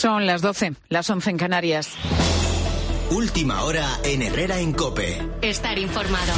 Son las 12, las 11 en Canarias. Última hora en Herrera en COPE. Estar informado.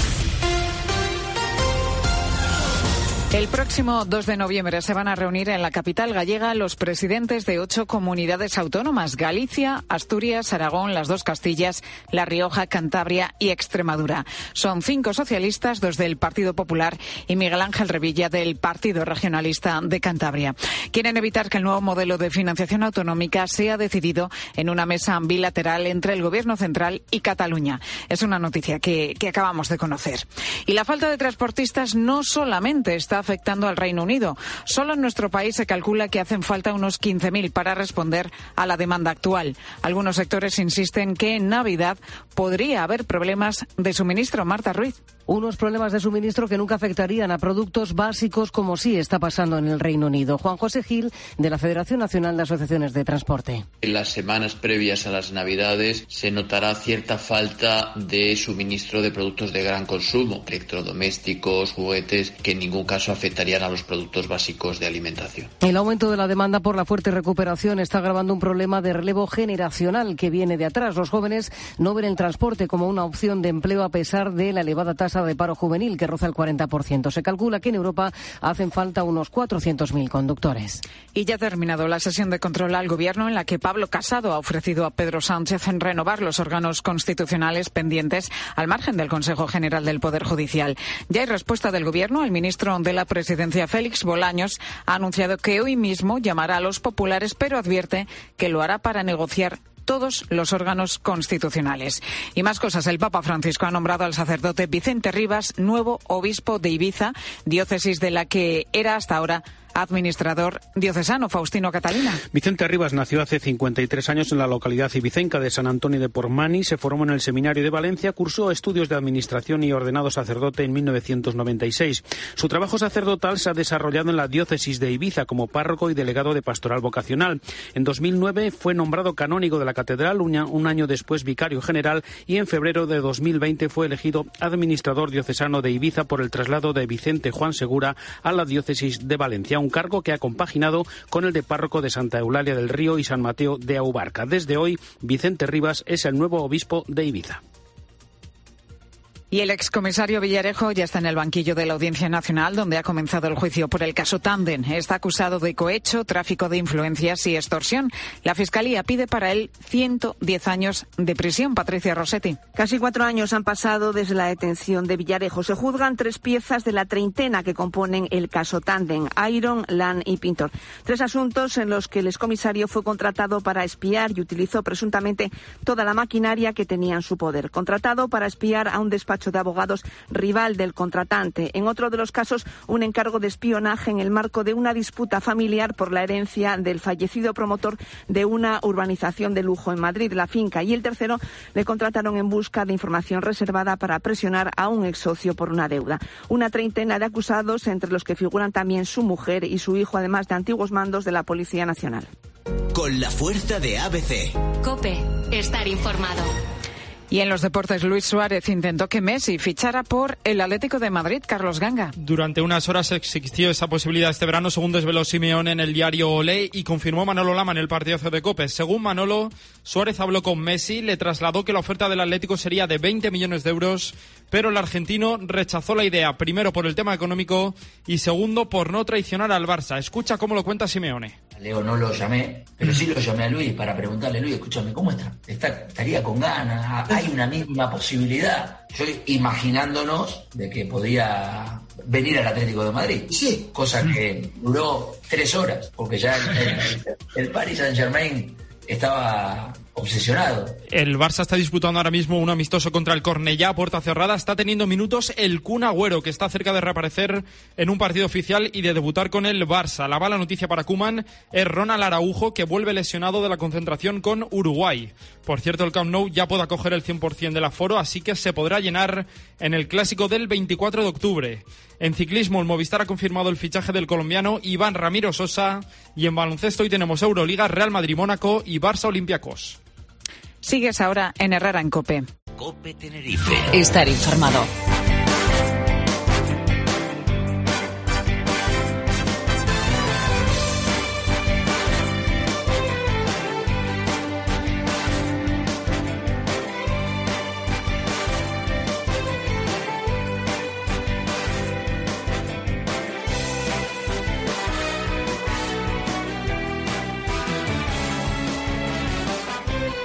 El próximo 2 de noviembre se van a reunir en la capital gallega los presidentes de 8 comunidades autónomas: Galicia, Asturias, Aragón, las 2 Castillas, La Rioja, Cantabria y Extremadura. Son 5 socialistas, 2 del Partido Popular y Miguel Ángel Revilla del Partido Regionalista de Cantabria. Quieren evitar que el nuevo modelo de financiación autonómica sea decidido en una mesa bilateral entre el Gobierno central y Cataluña. Es una noticia que acabamos de conocer. Y la falta de transportistas no solamente está afectando al Reino Unido. Solo en nuestro país se calcula que hacen falta unos 15.000 para responder a la demanda actual. Algunos sectores insisten que en Navidad podría haber problemas de suministro. Marta Ruiz. Unos problemas de suministro que nunca afectarían a productos básicos, como sí está pasando en el Reino Unido. Juan José Gil, de la Federación Nacional de Asociaciones de Transporte. En las semanas previas a las Navidades se notará cierta falta de suministro de productos de gran consumo, electrodomésticos, juguetes, que en ningún caso afectarían a los productos básicos de alimentación. El aumento de la demanda por la fuerte recuperación está agravando un problema de relevo generacional que viene de atrás. Los jóvenes no ven el transporte como una opción de empleo a pesar de la elevada tasa de paro juvenil que roza el 40%. Se calcula que en Europa hacen falta unos 400.000 conductores. Y ya ha terminado la sesión de control al Gobierno en la que Pablo Casado ha ofrecido a Pedro Sánchez en renovar los órganos constitucionales pendientes al margen del Consejo General del Poder Judicial. Ya hay respuesta del Gobierno. El ministro de la Presidencia, Félix Bolaños, ha anunciado que hoy mismo llamará a los populares, pero advierte que lo hará para negociar todos los órganos constitucionales. Y más cosas. El Papa Francisco ha nombrado al sacerdote Vicente Rivas nuevo obispo de Ibiza, diócesis de la que era hasta ahora administrador diocesano. Faustino Catalina. Vicente Rivas nació hace 53 años en la localidad ibicenca de San Antonio de Portmany, se formó en el Seminario de Valencia, cursó estudios de administración y ordenado sacerdote en 1996. Su trabajo sacerdotal se ha desarrollado en la diócesis de Ibiza como párroco y delegado de pastoral vocacional. En 2009 fue nombrado canónigo de la catedral, un año después vicario general, y en febrero de 2020 fue elegido administrador diocesano de Ibiza por el traslado de Vicente Juan Segura a la diócesis de Valencia, un cargo que ha compaginado con el de párroco de Santa Eulalia del Río y San Mateo de Aubarca. Desde hoy, Vicente Rivas es el nuevo obispo de Ibiza. Y el excomisario Villarejo ya está en el banquillo de la Audiencia Nacional, donde ha comenzado el juicio por el caso Tandem. Está acusado de cohecho, tráfico de influencias y extorsión. La Fiscalía pide para él 110 años de prisión. Patricia Rossetti. Casi 4 años han pasado desde la detención de Villarejo. Se juzgan 3 piezas de la treintena que componen el caso Tandem: Iron, Lan y Pintor. 3 asuntos en los que el excomisario fue contratado para espiar y utilizó presuntamente toda la maquinaria que tenía en su poder. Contratado para espiar a un despacho de abogados rival del contratante. En otro de los casos, un encargo de espionaje en el marco de una disputa familiar por la herencia del fallecido promotor de una urbanización de lujo en Madrid, La Finca. Y el tercero, le contrataron en busca de información reservada para presionar a un ex socio por una deuda. Una treintena de acusados, entre los que figuran también su mujer y su hijo, además de antiguos mandos de la Policía Nacional. Con la fuerza de ABC. COPE. Estar informado. Y en los deportes, Luis Suárez intentó que Messi fichara por el Atlético de Madrid. Carlos Ganga. Durante unas horas existió esa posibilidad este verano, según desveló Simeone en el diario Olé, y confirmó Manolo Lama en el partidazo de COPE. Según Manolo, Suárez habló con Messi, le trasladó que la oferta del Atlético sería de 20 millones de euros, pero el argentino rechazó la idea, primero por el tema económico y segundo por no traicionar al Barça. Escucha cómo lo cuenta Simeone. Leo no lo llamé, pero sí lo llamé a Luis para preguntarle: Luis, escúchame, ¿cómo está? ¿Estaría con ganas? ¿Hay una mínima posibilidad? Yo imaginándonos de que podía venir al Atlético de Madrid. Sí. Cosa que duró 3 horas, porque ya el Paris Saint-Germain estaba obsesionado. El Barça está disputando ahora mismo un amistoso contra el Cornellá a puerta cerrada. Está teniendo minutos el Kun Agüero, que está cerca de reaparecer en un partido oficial y de debutar con el Barça. La mala noticia para Koeman es Ronald Araujo, que vuelve lesionado de la concentración con Uruguay. Por cierto, el Camp Nou ya puede acoger el 100% del aforo, así que se podrá llenar en el clásico del 24 de octubre. En ciclismo, el Movistar ha confirmado el fichaje del colombiano Iván Ramiro Sosa, y en baloncesto hoy tenemos Euroliga, Real Madrid-Mónaco y Barça Olympiacos. Sigues ahora en Herrera en COPE. COPE Tenerife. Estar informado.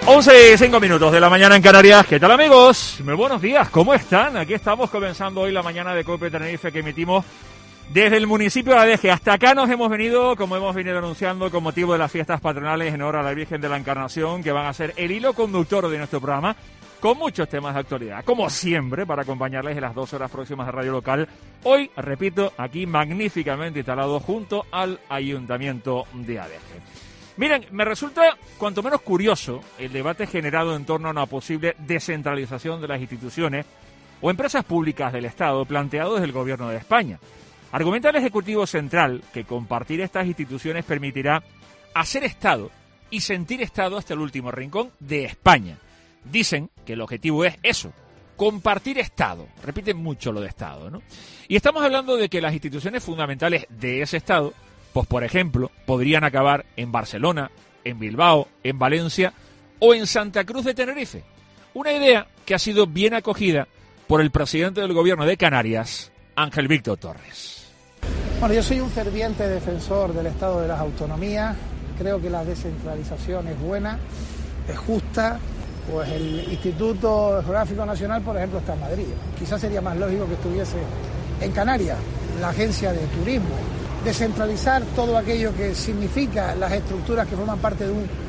11:05 de la mañana en Canarias. ¿Qué tal, amigos? Muy buenos días, ¿cómo están? Aquí estamos comenzando hoy la mañana de COPE Tenerife, que emitimos desde el municipio de Adeje. Hasta acá nos hemos venido, como hemos venido anunciando, con motivo de las fiestas patronales en honor a la Virgen de la Encarnación, que van a ser el hilo conductor de nuestro programa, con muchos temas de actualidad, como siempre, para acompañarles en las 2 horas próximas de Radio Local. Hoy, repito, aquí magníficamente instalado junto al Ayuntamiento de Adeje. Miren, me resulta cuanto menos curioso el debate generado en torno a una posible descentralización de las instituciones o empresas públicas del Estado planteado desde el Gobierno de España. Argumenta el Ejecutivo Central que compartir estas instituciones permitirá hacer Estado y sentir Estado hasta el último rincón de España. Dicen que el objetivo es eso, compartir Estado. Repiten mucho lo de Estado, ¿no? Y estamos hablando de que las instituciones fundamentales de ese Estado, pues por ejemplo, podrían acabar en Barcelona, en Bilbao, en Valencia o en Santa Cruz de Tenerife. Una idea que ha sido bien acogida por el presidente del Gobierno de Canarias, Ángel Víctor Torres. Bueno, yo soy un ferviente defensor del Estado de las autonomías. Creo que la descentralización es buena, es justa. Pues el Instituto Geográfico Nacional, por ejemplo, está en Madrid. Quizás sería más lógico que estuviese en Canarias, la agencia de turismo. Descentralizar todo aquello que significa las estructuras que forman parte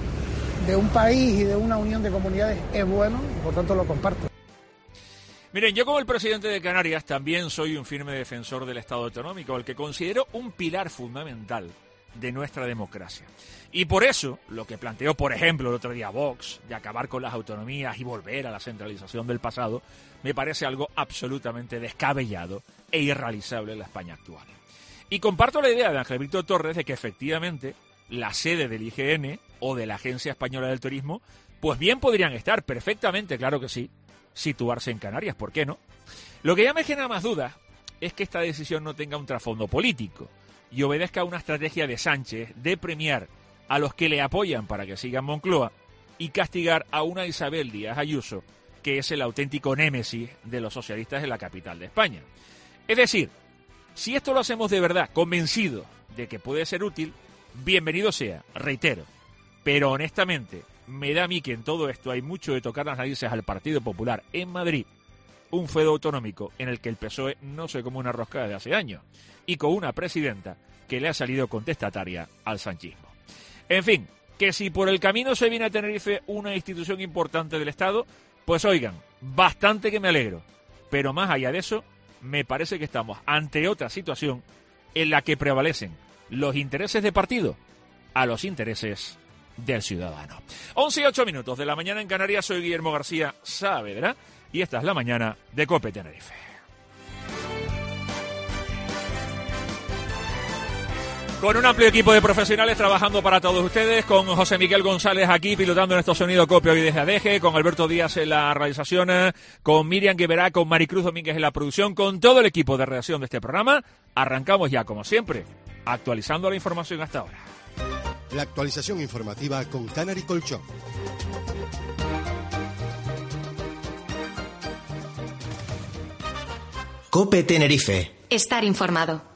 de un país y de una unión de comunidades es bueno y por tanto lo comparto. Miren, yo como el presidente de Canarias también soy un firme defensor del Estado autonómico, el que considero un pilar fundamental de nuestra democracia. Y por eso, lo que planteó, por ejemplo, el otro día Vox, de acabar con las autonomías y volver a la centralización del pasado, me parece algo absolutamente descabellado e irrealizable en la España actual. Y comparto la idea de Ángel Víctor Torres de que efectivamente la sede del IGN o de la Agencia Española del Turismo, pues bien podrían estar perfectamente, claro que sí, situarse en Canarias, ¿por qué no? Lo que ya me genera más dudas es que esta decisión no tenga un trasfondo político y obedezca a una estrategia de Sánchez de premiar a los que le apoyan para que sigan Moncloa y castigar a una Isabel Díaz Ayuso, que es el auténtico némesis de los socialistas en la capital de España. Es decir, si esto lo hacemos de verdad, convencidos de que puede ser útil, bienvenido sea, reitero. Pero honestamente, me da a mí que en todo esto hay mucho de tocar las narices al Partido Popular en Madrid, un feudo autonómico en el que el PSOE no se come una rosca de hace años, y con una presidenta que le ha salido contestataria al sanchismo. En fin, que si por el camino se viene a Tenerife una institución importante del Estado, pues oigan, bastante que me alegro. Pero más allá de eso, me parece que estamos ante otra situación en la que prevalecen los intereses de partido a los intereses del ciudadano. 11:08 de la mañana en Canarias. Soy Guillermo García Saavedra y esta es la mañana de COPE Tenerife. Con un amplio equipo de profesionales trabajando para todos ustedes, con José Miguel González aquí pilotando nuestro sonido COPE hoy desde Adeje, con Alberto Díaz en la realización, con Miriam Gueverá, con Maricruz Domínguez en la producción, con todo el equipo de redacción de este programa. Arrancamos ya, como siempre, actualizando la información hasta ahora. La actualización informativa con Canary Colchón. COPE Tenerife. Estar informado.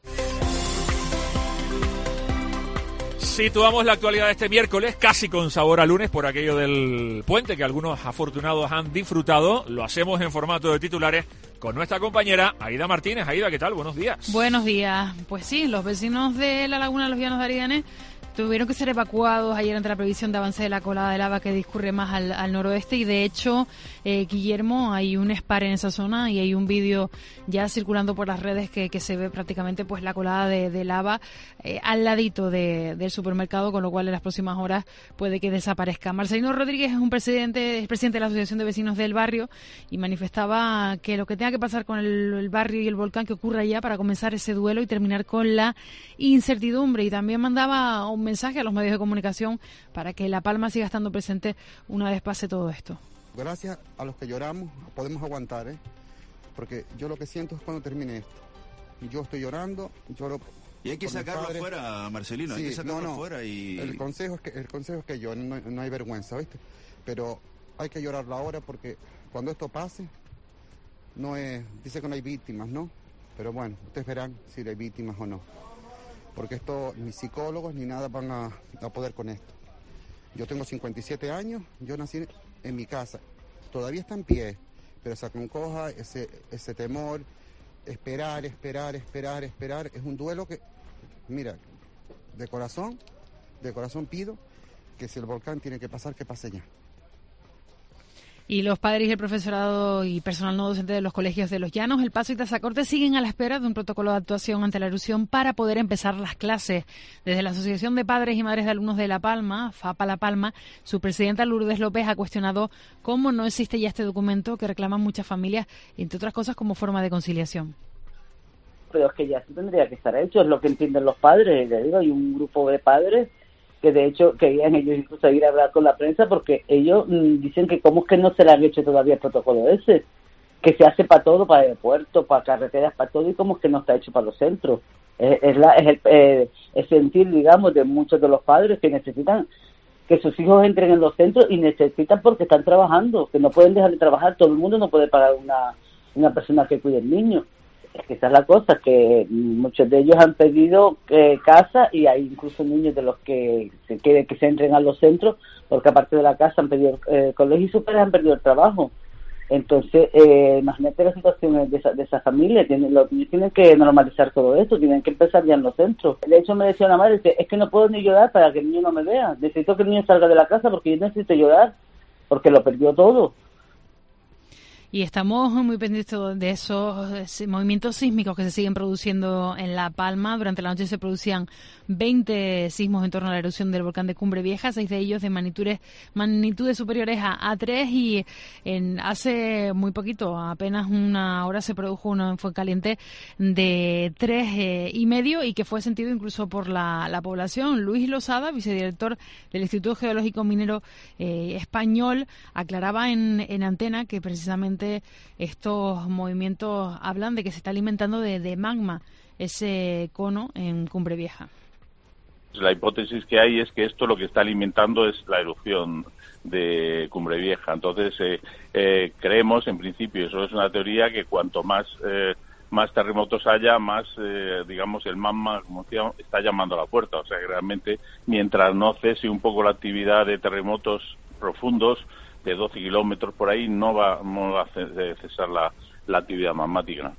Situamos la actualidad de este miércoles, casi con sabor a lunes por aquello del puente que algunos afortunados han disfrutado. Lo hacemos en formato de titulares con nuestra compañera Aida Martínez. Aida, ¿qué tal? Buenos días. Buenos días. Pues sí, los vecinos de la Laguna de los Llanos de Ariane tuvieron que ser evacuados ayer ante la previsión de avance de la colada de lava que discurre más al noroeste y de hecho, Guillermo, hay un SPAR en esa zona y hay un vídeo ya circulando por las redes que se ve prácticamente pues la colada de lava al ladito del supermercado, con lo cual en las próximas horas puede que desaparezca. Marcelino Rodríguez es presidente de la Asociación de Vecinos del Barrio y manifestaba que lo que tenga que pasar con el barrio y el volcán que ocurra ya para comenzar ese duelo y terminar con la incertidumbre, y también mandaba un mensaje a los medios de comunicación para que La Palma siga estando presente una vez pase todo esto. Gracias a los que lloramos podemos aguantar, porque yo lo que siento es cuando termine esto. Yo estoy llorando, lloro. Y hay que sacarlo afuera, Marcelino, sí, hay que sacarlo afuera y... El consejo es que yo, no hay vergüenza, ¿viste? Pero hay que llorarlo ahora porque cuando esto pase, dice que no hay víctimas, ¿no? Pero bueno, ustedes verán si hay víctimas o no. Porque esto, ni psicólogos ni nada van a poder con esto. Yo tengo 57 años, yo nací en mi casa, todavía está en pie, pero se aconcoja ese temor, esperar, es un duelo que, mira, de corazón pido que si el volcán tiene que pasar, que pase ya. Y los padres y el profesorado y personal no docente de los colegios de Los Llanos, El Paso y Tazacorte siguen a la espera de un protocolo de actuación ante la erupción para poder empezar las clases. Desde la Asociación de Padres y Madres de Alumnos de La Palma, FAPA La Palma, su presidenta Lourdes López ha cuestionado cómo no existe ya este documento que reclaman muchas familias, entre otras cosas como forma de conciliación. Pero es que ya se tendría que estar hecho, es lo que entienden los padres. Le digo, hay un grupo de padres que de hecho querían ellos incluso ir a hablar con la prensa porque ellos dicen que cómo es que no se le ha hecho todavía el protocolo ese, que se hace para todo, para aeropuertos, para carreteras, para todo, y cómo es que no está hecho para los centros. Es el sentir, digamos, de muchos de los padres que necesitan que sus hijos entren en los centros y necesitan porque están trabajando, que no pueden dejar de trabajar, todo el mundo no puede pagar una persona que cuide al niño. Es que esa es la cosa, que muchos de ellos han pedido casa y hay incluso niños de los que se quieren que se entren a los centros porque aparte de la casa han pedido colegio y sus padres han perdido el trabajo. Entonces, imagínate la situación de esa familia. Los niños tienen que normalizar todo esto, tienen que empezar ya en los centros. De hecho, me decía una madre, es que no puedo ni llorar para que el niño no me vea. Necesito que el niño salga de la casa porque yo necesito llorar, porque lo perdió todo. Y estamos muy pendientes de esos movimientos sísmicos que se siguen produciendo en La Palma. Durante la noche se producían 20 sismos en torno a la erupción del volcán de Cumbre Vieja, 6 de ellos de magnitudes superiores a 3 y hace muy poquito, apenas una hora, se produjo uno en Fuencaliente de 3,5 y que fue sentido incluso por la población. Luis Losada, vicedirector del Instituto Geológico Minero Español, aclaraba en Antena que precisamente estos movimientos hablan de que se está alimentando de magma ese cono en Cumbre Vieja. La hipótesis que hay es que esto lo que está alimentando es la erupción de Cumbre Vieja. Entonces, creemos, en principio, eso es una teoría, que cuanto más terremotos haya, más, digamos, el magma, como decía, está llamando a la puerta. O sea, que realmente, mientras no cese un poco la actividad de terremotos profundos, de 12 kilómetros por ahí, no va a cesar la actividad magmática.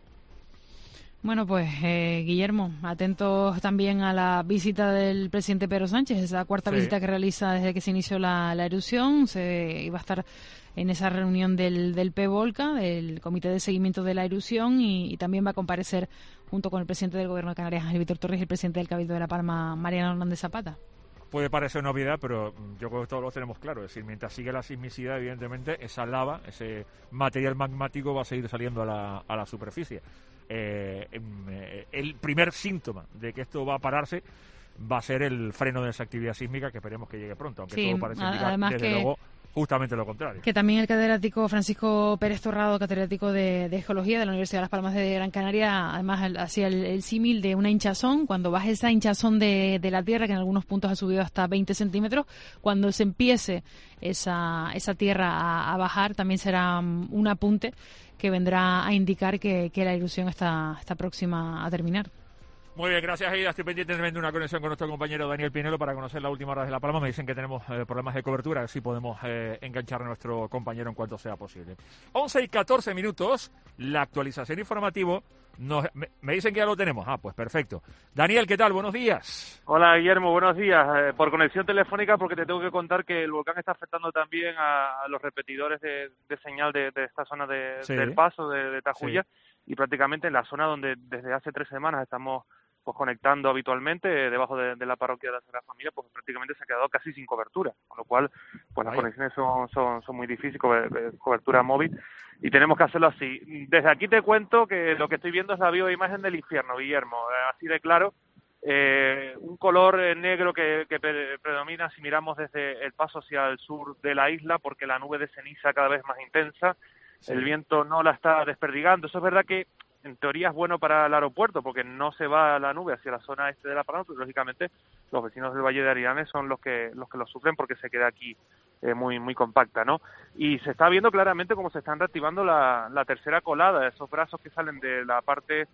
Bueno, pues Guillermo, atentos también a la visita del presidente Pedro Sánchez, esa cuarta visita que realiza desde que se inició la erupción. Se iba a estar en esa reunión del PVOLCA, del Comité de Seguimiento de la Erupción, y también va a comparecer junto con el presidente del Gobierno de Canarias, Ángel Víctor Torres, y el presidente del Cabildo de La Palma, Mariano Hernández Zapata. Puede parecer una obviedad, pero yo creo que todos lo tenemos claro. Es decir, mientras sigue la sismicidad, evidentemente, esa lava, ese material magmático va a seguir saliendo a la superficie. El primer síntoma de que esto va a pararse va a ser el freno de esa actividad sísmica, que esperemos que llegue pronto, aunque todo parece indicar, desde luego, justamente lo contrario. Que también el catedrático Francisco Pérez Torrado, catedrático de Geología de la Universidad de Las Palmas de Gran Canaria, además hacía el símil de una hinchazón. Cuando baje esa hinchazón de la tierra, que en algunos puntos ha subido hasta 20 centímetros, cuando se empiece esa tierra a bajar, también será un apunte que vendrá a indicar que la erupción está próxima a terminar. Muy bien, gracias, Aida. Estoy pendiente de una conexión con nuestro compañero Daniel Pinelo para conocer la última hora de La Palma. Me dicen que tenemos problemas de cobertura, así podemos enganchar a nuestro compañero en cuanto sea posible. 11:14, la actualización informativa. Me dicen que ya lo tenemos. Pues perfecto. Daniel, ¿qué tal? Buenos días. Hola, Guillermo, buenos días. Por conexión telefónica, porque te tengo que contar que el volcán está afectando también a los repetidores de señal de esta zona del Paso, de Tajuya, y prácticamente en la zona donde desde hace 3 semanas estamos pues conectando habitualmente, debajo de la parroquia de la Sagrada Familia, pues prácticamente se ha quedado casi sin cobertura, con lo cual pues las conexiones son muy difíciles, cobertura móvil, y tenemos que hacerlo así. Desde aquí te cuento que lo que estoy viendo es la viva imagen del infierno, Guillermo, así de claro, un color negro que predomina si miramos desde el paso hacia el sur de la isla, porque la nube de ceniza cada vez más intensa, el viento no la está desperdigando. Eso es verdad que en teoría es bueno para el aeropuerto porque no se va la nube hacia la zona este de La Palma, pero lógicamente los vecinos del Valle de Ariane son los que lo sufren porque se queda aquí muy compacta, ¿no? Y se está viendo claramente cómo se están reactivando la tercera colada, esos brazos que salen de la parte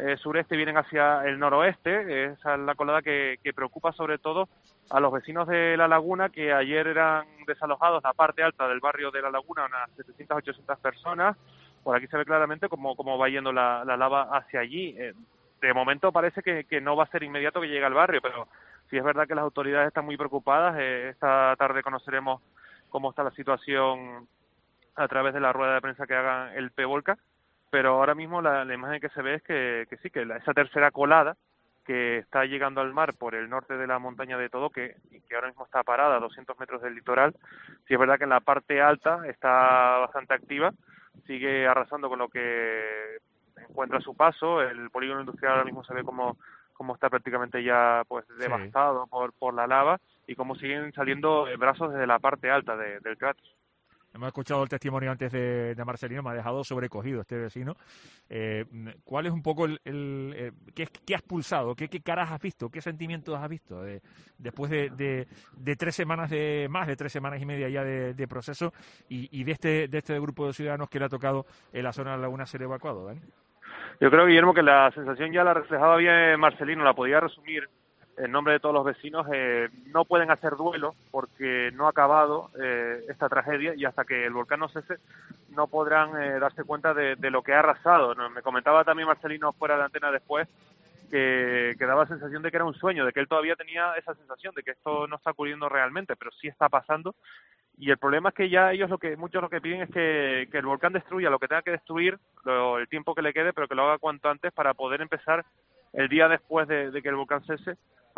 sureste vienen hacia el noroeste. Esa es la colada que preocupa sobre todo a los vecinos de La Laguna, que ayer eran desalojados la parte alta del barrio de La Laguna, unas 700-800 personas. Por aquí se ve claramente cómo va yendo la lava hacia allí. De momento parece que no va a ser inmediato que llegue al barrio, pero sí es verdad que las autoridades están muy preocupadas. Esta tarde conoceremos cómo está la situación a través de la rueda de prensa que haga el PVolca, pero ahora mismo la imagen que se ve es que esa tercera colada que está llegando al mar por el norte de la montaña de Todoque y que ahora mismo está parada a 200 metros del litoral, sí es verdad que en la parte alta está bastante activa, sigue arrasando con lo que encuentra a su paso. El polígono industrial ahora mismo se ve como está prácticamente ya pues devastado por la lava y cómo siguen saliendo brazos desde la parte alta del cráter. Hemos escuchado el testimonio antes de Marcelino, me ha dejado sobrecogido este vecino. ¿Cuál es un poco qué has pulsado? ¿Qué caras has visto? ¿Qué sentimientos has visto? Después de 3 semanas, más de 3 semanas y media ya de proceso y de este grupo de ciudadanos que le ha tocado en la zona de la laguna ser evacuado, ¿Dani? Yo creo, Guillermo, que la sensación ya la reflejaba bien Marcelino, la podía resumir en nombre de todos los vecinos. No pueden hacer duelo porque no ha acabado esta tragedia y hasta que el volcán no cese no podrán darse cuenta de lo que ha arrasado. Me comentaba también Marcelino fuera de antena después que daba la sensación de que era un sueño, de que él todavía tenía esa sensación de que esto no está ocurriendo realmente, pero sí está pasando. Y el problema es que ya muchos lo que piden es que el volcán destruya lo que tenga que destruir, el tiempo que le quede, pero que lo haga cuanto antes para poder empezar el día después de que el volcán cese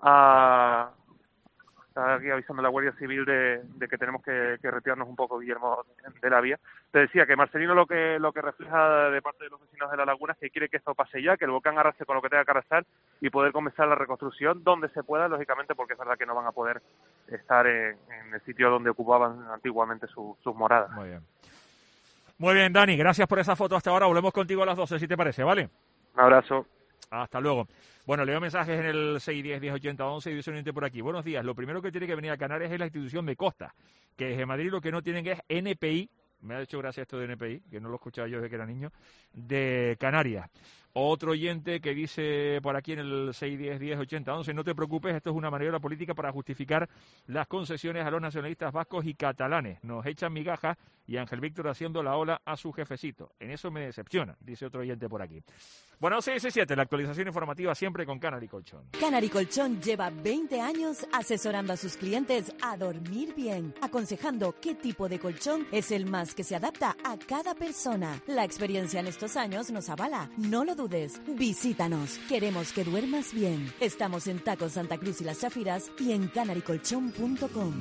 está aquí avisando a la Guardia Civil de que tenemos que retirarnos un poco, Guillermo, de la vía. Te decía que Marcelino lo que refleja de parte de los vecinos de La Laguna es que quiere que esto pase ya, que el volcán arrase con lo que tenga que arrasar y poder comenzar la reconstrucción donde se pueda, lógicamente, porque es verdad que no van a poder estar en el sitio donde ocupaban antiguamente sus moradas. Muy bien, Dani, gracias por esa foto hasta ahora. Volvemos contigo a las 12, si te parece, ¿vale? Un abrazo. Hasta luego. Bueno, leo mensajes en el 610-1080-11 y dice un oyente por aquí. Buenos días. Lo primero que tiene que venir a Canarias es la institución de Costa, que desde Madrid lo que no tienen es NPI. Me ha hecho gracia esto de NPI, que no lo escuchaba yo desde que era niño, de Canarias. Otro oyente que dice por aquí en el 610-1080-11, no te preocupes, esto es una maniobra política para justificar las concesiones a los nacionalistas vascos y catalanes. Nos echan migajas y Ángel Víctor haciendo la ola a su jefecito. En eso me decepciona, dice otro oyente por aquí. Bueno, 617, la actualización informativa siempre con Canary Colchón. Canary Colchón lleva 20 años asesorando a sus clientes a dormir bien, aconsejando qué tipo de colchón es el más que se adapta a cada persona. La experiencia en estos años nos avala. No lo dudes. Visítanos. Queremos que duermas bien. Estamos en Tacos Santa Cruz y Las Chafiras y en canarycolchón.com.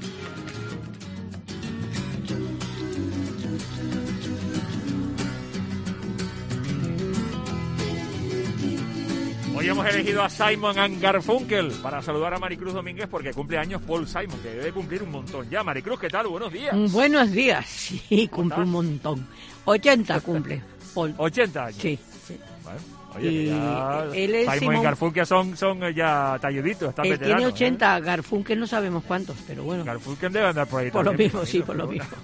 Hoy hemos elegido a Simon & Garfunkel para saludar a Maricruz Domínguez porque cumple años Paul Simon, que debe cumplir un montón ya. Maricruz, ¿qué tal? Buenos días. Buenos días. Sí, cumple un montón. 80 cumple Paul. 80 años. Sí. Bueno, oye, ya él es Simon y Garfunkel son ya talluditos, están él veteranos. Tiene 80, Garfunkel no sabemos cuántos, pero bueno. Garfunkel debe andar por ahí por también. Lo mismo, sí, por lo mismo.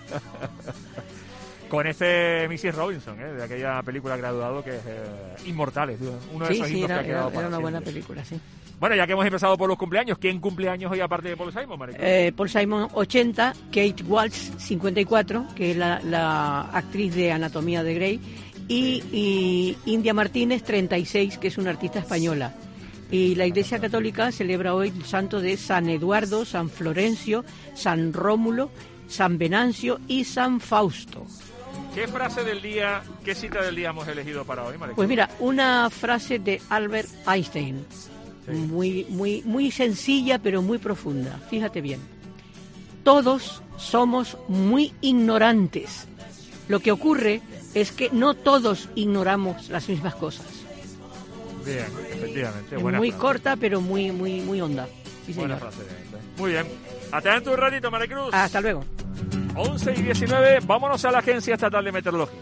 Con Mrs. Robinson, de aquella película graduado que es Inmortales, uno de esos himnos que ha quedado para era una buena siempre. película, sí. Bueno, ya que hemos empezado por los cumpleaños, ¿quién cumpleaños hoy aparte de Paul Simon, Maricruz? Paul Simon 80, Kate Walsh 54, que es la actriz de Anatomía de Grey, y India Martínez 36, que es una artista española. Y la Iglesia Católica celebra hoy el santo de San Eduardo, San Florencio, San Rómulo, San Venancio y San Fausto. ¿Qué frase del día, qué cita del día hemos elegido para hoy, Maricruz? Pues mira, una frase de Albert Einstein, sí. muy sencilla pero muy profunda. Fíjate bien. Todos somos muy ignorantes. Lo que ocurre es que no todos ignoramos las mismas cosas. Bien, efectivamente. Es buena muy frase. Corta pero muy honda. Sí, buena señor. frase. Muy bien. Hasta dentro de un ratito, Maricruz. Hasta luego. 11:19, vámonos a la Agencia Estatal de Meteorología.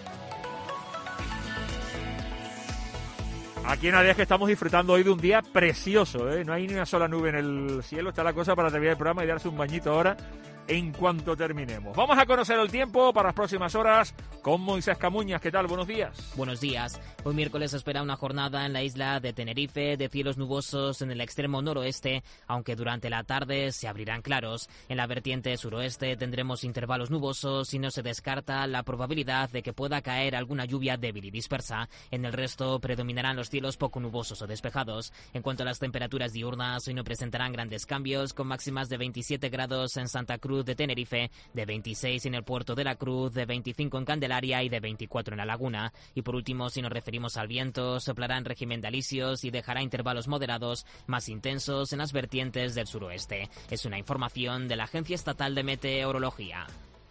Aquí en ADES que estamos disfrutando hoy de un día precioso, ¿eh? No hay ni una sola nube en el cielo, está la cosa para terminar el programa y darse un bañito ahora en cuanto terminemos. Vamos a conocer el tiempo para las próximas horas con Moisés Camuñas. ¿Qué tal? Buenos días. Buenos días. Hoy miércoles se espera una jornada en la isla de Tenerife de cielos nubosos en el extremo noroeste, aunque durante la tarde se abrirán claros. En la vertiente suroeste tendremos intervalos nubosos y no se descarta la probabilidad de que pueda caer alguna lluvia débil y dispersa. En el resto predominarán los cielos poco nubosos o despejados. En cuanto a las temperaturas diurnas, hoy no presentarán grandes cambios, con máximas de 27 grados en Santa Cruz de Tenerife, de 26 en el Puerto de la Cruz, de 25 en Candelaria y de 24 en La Laguna. Y por último, si nos referimos al viento, soplará en régimen de alisios y dejará intervalos moderados más intensos en las vertientes del suroeste. Es una información de la Agencia Estatal de Meteorología.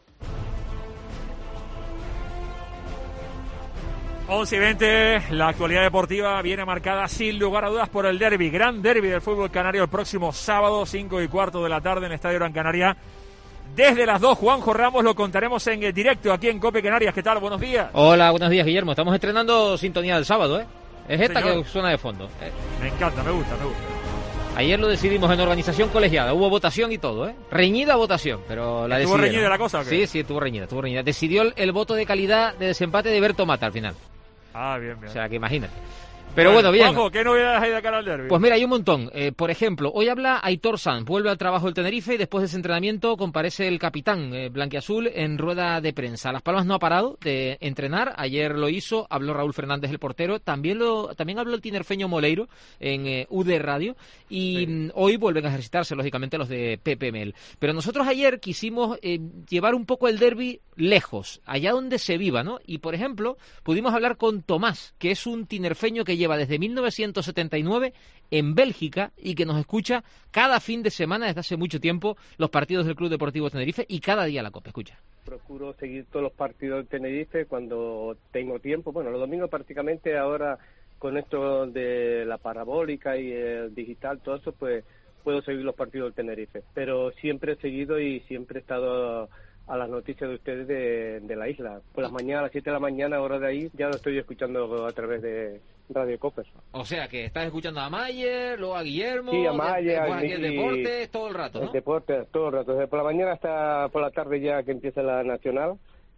11:20, la actualidad deportiva viene marcada sin lugar a dudas por el derbi, gran derbi del fútbol canario el próximo sábado, 5:15 de la tarde en el Estadio Gran Canaria. Desde las 2, Juanjo Ramos, lo contaremos en directo aquí en COPE Canarias. ¿Qué tal? Buenos días. Hola, buenos días, Guillermo. Estamos estrenando sintonía del sábado, ¿eh? Es esta, señor, que suena de fondo. Me encanta, me gusta. Ayer lo decidimos en organización colegiada, hubo votación y todo, ¿eh? Reñida votación, pero la decidieron. ¿Estuvo reñida la cosa o qué? Sí, estuvo reñida. Decidió el voto de calidad de desempate de Berto Mata al final. Ah, bien. O sea, que imagínate. Pero bueno, bien. Juanjo, ¿qué novedades hay de cara al derbi? Pues mira, hay un montón. Por ejemplo, hoy habla Aitor Sanz, vuelve al trabajo el Tenerife y después de ese entrenamiento comparece el capitán blanquiazul en rueda de prensa. Las Palmas no ha parado de entrenar, ayer lo hizo, habló Raúl Fernández, el portero, también habló el tinerfeño Moleiro en UD Radio y hoy vuelven a ejercitarse, lógicamente, los de Pepe Mel. Pero nosotros ayer quisimos llevar un poco el derbi lejos, allá donde se viva, ¿no? Y, por ejemplo, pudimos hablar con Tomás, que es un tinerfeño que lleva desde 1979 en Bélgica y que nos escucha cada fin de semana desde hace mucho tiempo los partidos del Club Deportivo Tenerife y cada día la COPE. Escucha. Procuro seguir todos los partidos del Tenerife cuando tengo tiempo. Bueno, los domingos prácticamente ahora con esto de la parabólica y el digital, todo eso, pues puedo seguir los partidos del Tenerife. Pero siempre he seguido y siempre he estado a las noticias de ustedes de la isla. Por las mañanas, a las 7 de la mañana, hora de ahí, ya lo estoy escuchando a través de Radio COPE. O sea, que estás escuchando a Mayer, luego a Guillermo, sí, a Mayer, aquí el deporte, todo el rato, ¿no? El deporte, todo el rato, desde por la mañana hasta por la tarde ya que empieza la nacional.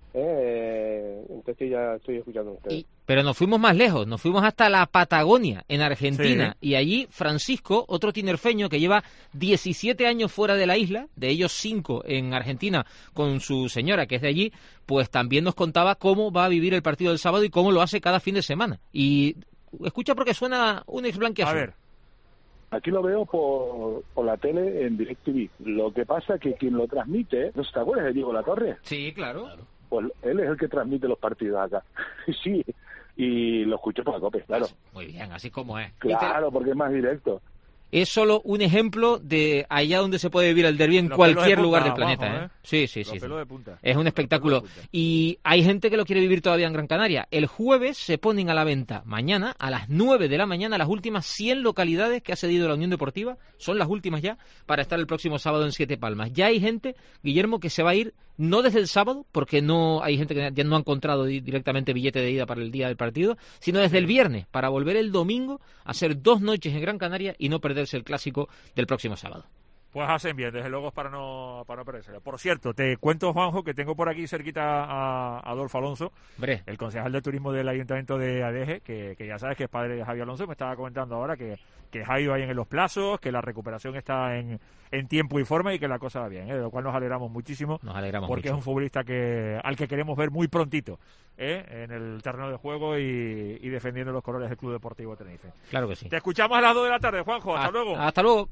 Entonces ya estoy escuchando a ustedes. Pero nos fuimos más lejos, nos fuimos hasta la Patagonia, en Argentina, sí. Y allí Francisco, otro tinerfeño que lleva 17 años fuera de la isla, de ellos 5 en Argentina con su señora que es de allí, pues también nos contaba cómo va a vivir el partido del sábado y cómo lo hace cada fin de semana. Y escucha porque suena un ex blanquiazul. A ver. Aquí lo veo por la tele en DirecTV. Lo que pasa que quien lo transmite, ¿no te acuerdas de Diego Latorre? Sí, claro. Pues él es el que transmite los partidos acá. Sí, y lo escucho por la COPE, claro. Muy bien, así como es. Claro, porque es más directo. Es solo un ejemplo de allá donde se puede vivir el derbi en cualquier lugar del planeta. Bajo, Sí. Es un espectáculo. Y hay gente que lo quiere vivir todavía en Gran Canaria. El jueves se ponen a la venta mañana, a las 9 de la mañana, las últimas 100 localidades que ha cedido la Unión Deportiva. Son las últimas ya para estar el próximo sábado en Siete Palmas. Ya hay gente, Guillermo, que se va a ir no desde el sábado, porque no hay gente que ya no ha encontrado directamente billete de ida para el día del partido, sino desde el viernes, para volver el domingo a hacer 2 noches en Gran Canaria y no perderse el clásico del próximo sábado. Pues hacen bien, desde luego, para no perderse. Por cierto, te cuento, Juanjo, que tengo por aquí cerquita a Adolfo Alonso, el concejal de turismo del Ayuntamiento de Adeje, que ya sabes que es padre de Javi Alonso, me estaba comentando ahora que Javi va bien en los plazos, que la recuperación está en tiempo y forma y que la cosa va bien, de lo cual nos alegramos muchísimo. Porque es un futbolista al que queremos ver muy prontito en el terreno de juego y defendiendo los colores del Club Deportivo Tenerife. Claro que sí. Te escuchamos a las 2 de la tarde, Juanjo. Hasta luego. Hasta luego.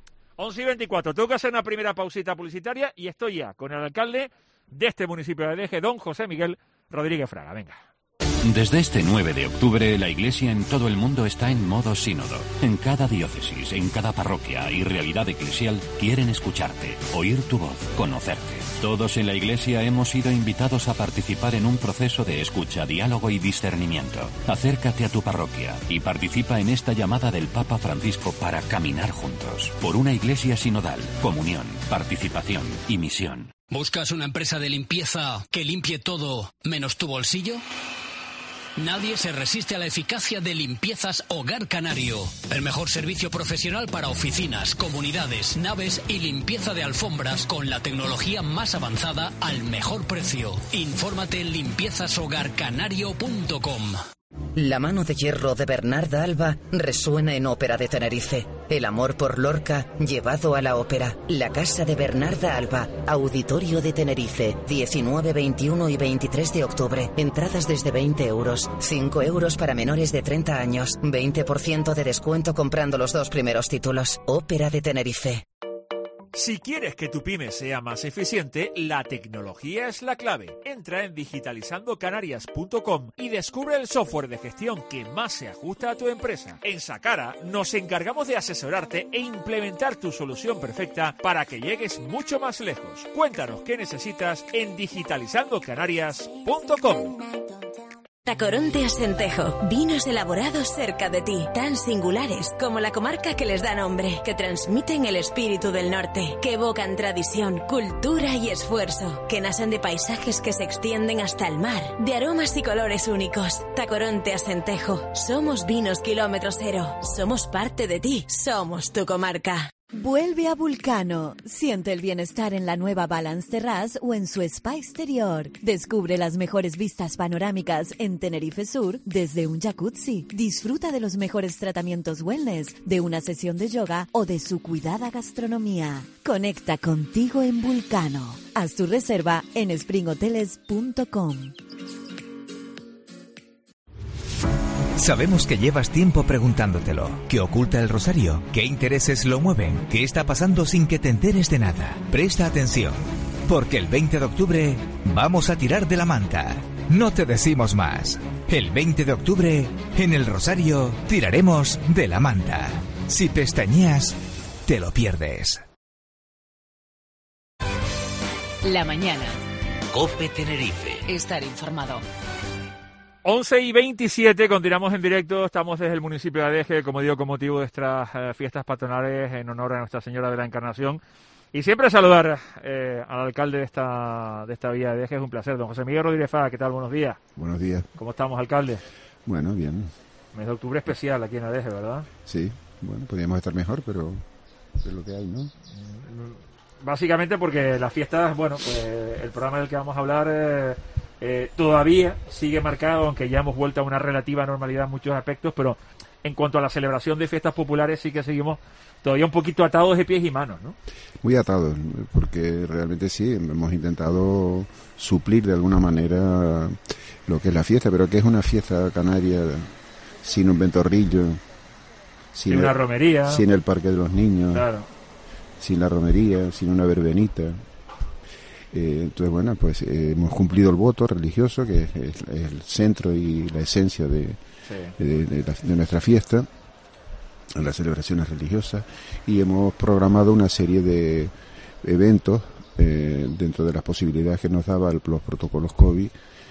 11:24. Tengo que hacer una primera pausita publicitaria y estoy ya con el alcalde de este municipio de Adeje, don José Miguel Rodríguez Fraga. Venga. Desde este 9 de octubre, la Iglesia en todo el mundo está en modo sínodo. En cada diócesis, en cada parroquia y realidad eclesial quieren escucharte, oír tu voz, conocerte. Todos en la Iglesia hemos sido invitados a participar en un proceso de escucha, diálogo y discernimiento. Acércate a tu parroquia y participa en esta llamada del Papa Francisco para caminar juntos. Por una Iglesia sinodal, comunión, participación y misión. ¿Buscas una empresa de limpieza que limpie todo menos tu bolsillo? Nadie se resiste a la eficacia de Limpiezas Hogar Canario. El mejor servicio profesional para oficinas, comunidades, naves y limpieza de alfombras con la tecnología más avanzada al mejor precio. Infórmate en limpiezashogarcanario.com. La mano de hierro de Bernarda Alba resuena en Ópera de Tenerife. El amor por Lorca llevado a la ópera. La casa de Bernarda Alba, Auditorio de Tenerife, 19, 21 y 23 de octubre. Entradas desde 20 euros, 5 euros para menores de 30 años, 20% de descuento comprando los 2 primeros títulos. Ópera de Tenerife. Si quieres que tu pyme sea más eficiente, la tecnología es la clave. Entra en digitalizandocanarias.com y descubre el software de gestión que más se ajusta a tu empresa. En Sacara nos encargamos de asesorarte e implementar tu solución perfecta para que llegues mucho más lejos. Cuéntanos qué necesitas en digitalizandocanarias.com. Tacoronte Asentejo, vinos elaborados cerca de ti, tan singulares como la comarca que les da nombre, que transmiten el espíritu del norte, que evocan tradición, cultura y esfuerzo, que nacen de paisajes que se extienden hasta el mar, de aromas y colores únicos. Tacoronte Asentejo, somos vinos kilómetro cero, somos parte de ti, somos tu comarca. Vuelve a Vulcano. Siente el bienestar en la nueva Balance Terrace o en su spa exterior. Descubre las mejores vistas panorámicas en Tenerife Sur desde un jacuzzi. Disfruta de los mejores tratamientos wellness, de una sesión de yoga o de su cuidada gastronomía. Conecta contigo en Vulcano. Haz tu reserva en springhoteles.com. Sabemos que llevas tiempo preguntándotelo. ¿Qué oculta el rosario? ¿Qué intereses lo mueven? ¿Qué está pasando sin que te enteres de nada? Presta atención, porque el 20 de octubre vamos a tirar de la manta. No te decimos más. El 20 de octubre, en el rosario, tiraremos de la manta. Si pestañeas, te lo pierdes. La mañana. COPE Tenerife. Estar informado. 11:27, continuamos en directo, estamos desde el municipio de Adeje, como digo, con motivo de estas fiestas patronales en honor a Nuestra Señora de la Encarnación. Y siempre saludar al alcalde de esta villa de Adeje, es un placer. Don José Miguel Rodríguez Fá, ¿qué tal? Buenos días. Buenos días. ¿Cómo estamos, alcalde? Bueno, bien. Mes de octubre especial aquí en Adeje, ¿verdad? Sí, bueno, podríamos estar mejor, pero es lo que hay, ¿no? Básicamente porque las fiestas, bueno, pues el programa del que vamos a hablar... todavía sigue marcado, aunque ya hemos vuelto a una relativa normalidad en muchos aspectos, pero en cuanto a la celebración de fiestas populares sí que seguimos todavía un poquito atados de pies y manos, ¿no? Muy atados, porque realmente sí, hemos intentado suplir de alguna manera lo que es la fiesta, pero que es una fiesta canaria sin un ventorrillo, sin una romería, sin el parque de los niños, claro, sin la romería, sin una verbenita. Entonces, bueno, pues hemos cumplido el voto religioso, que es el centro y la esencia de nuestra fiesta, en las celebraciones religiosas, y hemos programado una serie de eventos dentro de las posibilidades que nos daban los protocolos COVID,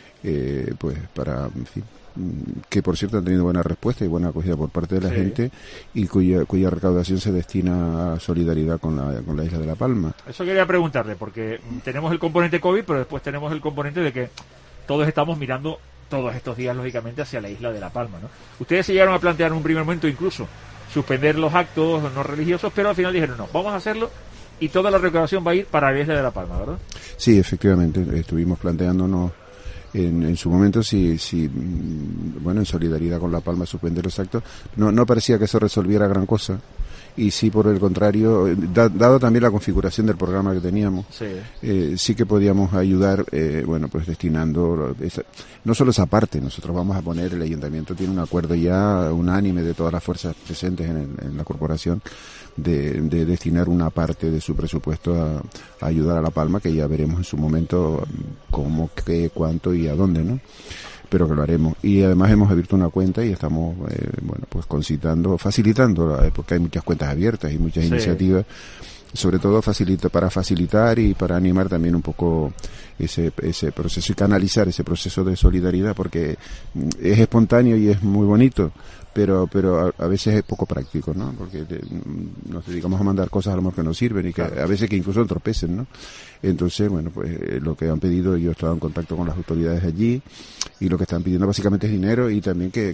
pues para, en fin, que por cierto han tenido buena respuesta y buena acogida por parte de la gente, y cuya recaudación se destina a solidaridad con la isla de La Palma. Eso quería preguntarle, porque tenemos el componente COVID, pero después tenemos el componente de que todos estamos mirando todos estos días, lógicamente, hacia la isla de La Palma, ¿no? Ustedes se llegaron a plantear en un primer momento incluso suspender los actos no religiosos, pero al final dijeron, no, vamos a hacerlo, y toda la recaudación va a ir para la isla de La Palma, ¿verdad? Sí, efectivamente, estuvimos planteándonos en su momento bueno, en solidaridad con La Palma, suspender los actos. No parecía que eso resolviera gran cosa, y sí, por el contrario, dado también la configuración del programa que teníamos, sí que podíamos ayudar, bueno, pues destinando no solo esa parte. Nosotros vamos a poner, el ayuntamiento tiene un acuerdo ya unánime de todas las fuerzas presentes en la corporación de destinar una parte de su presupuesto a ayudar a La Palma, que ya veremos en su momento cómo, qué, cuánto y a dónde, ¿no? Pero que lo haremos. Y además hemos abierto una cuenta y estamos, bueno, pues facilitando, porque hay muchas cuentas abiertas y muchas iniciativas sobre todo para facilitar y para animar también un poco ese proceso y canalizar ese proceso de solidaridad, porque es espontáneo y es muy bonito, pero a veces es poco práctico, ¿no? Porque nos dedicamos a mandar cosas a lo mejor que no sirven y que a veces que incluso entorpecen, ¿no? Entonces, bueno, pues lo que han pedido, yo he estado en contacto con las autoridades allí, y lo que están pidiendo básicamente es dinero, y también que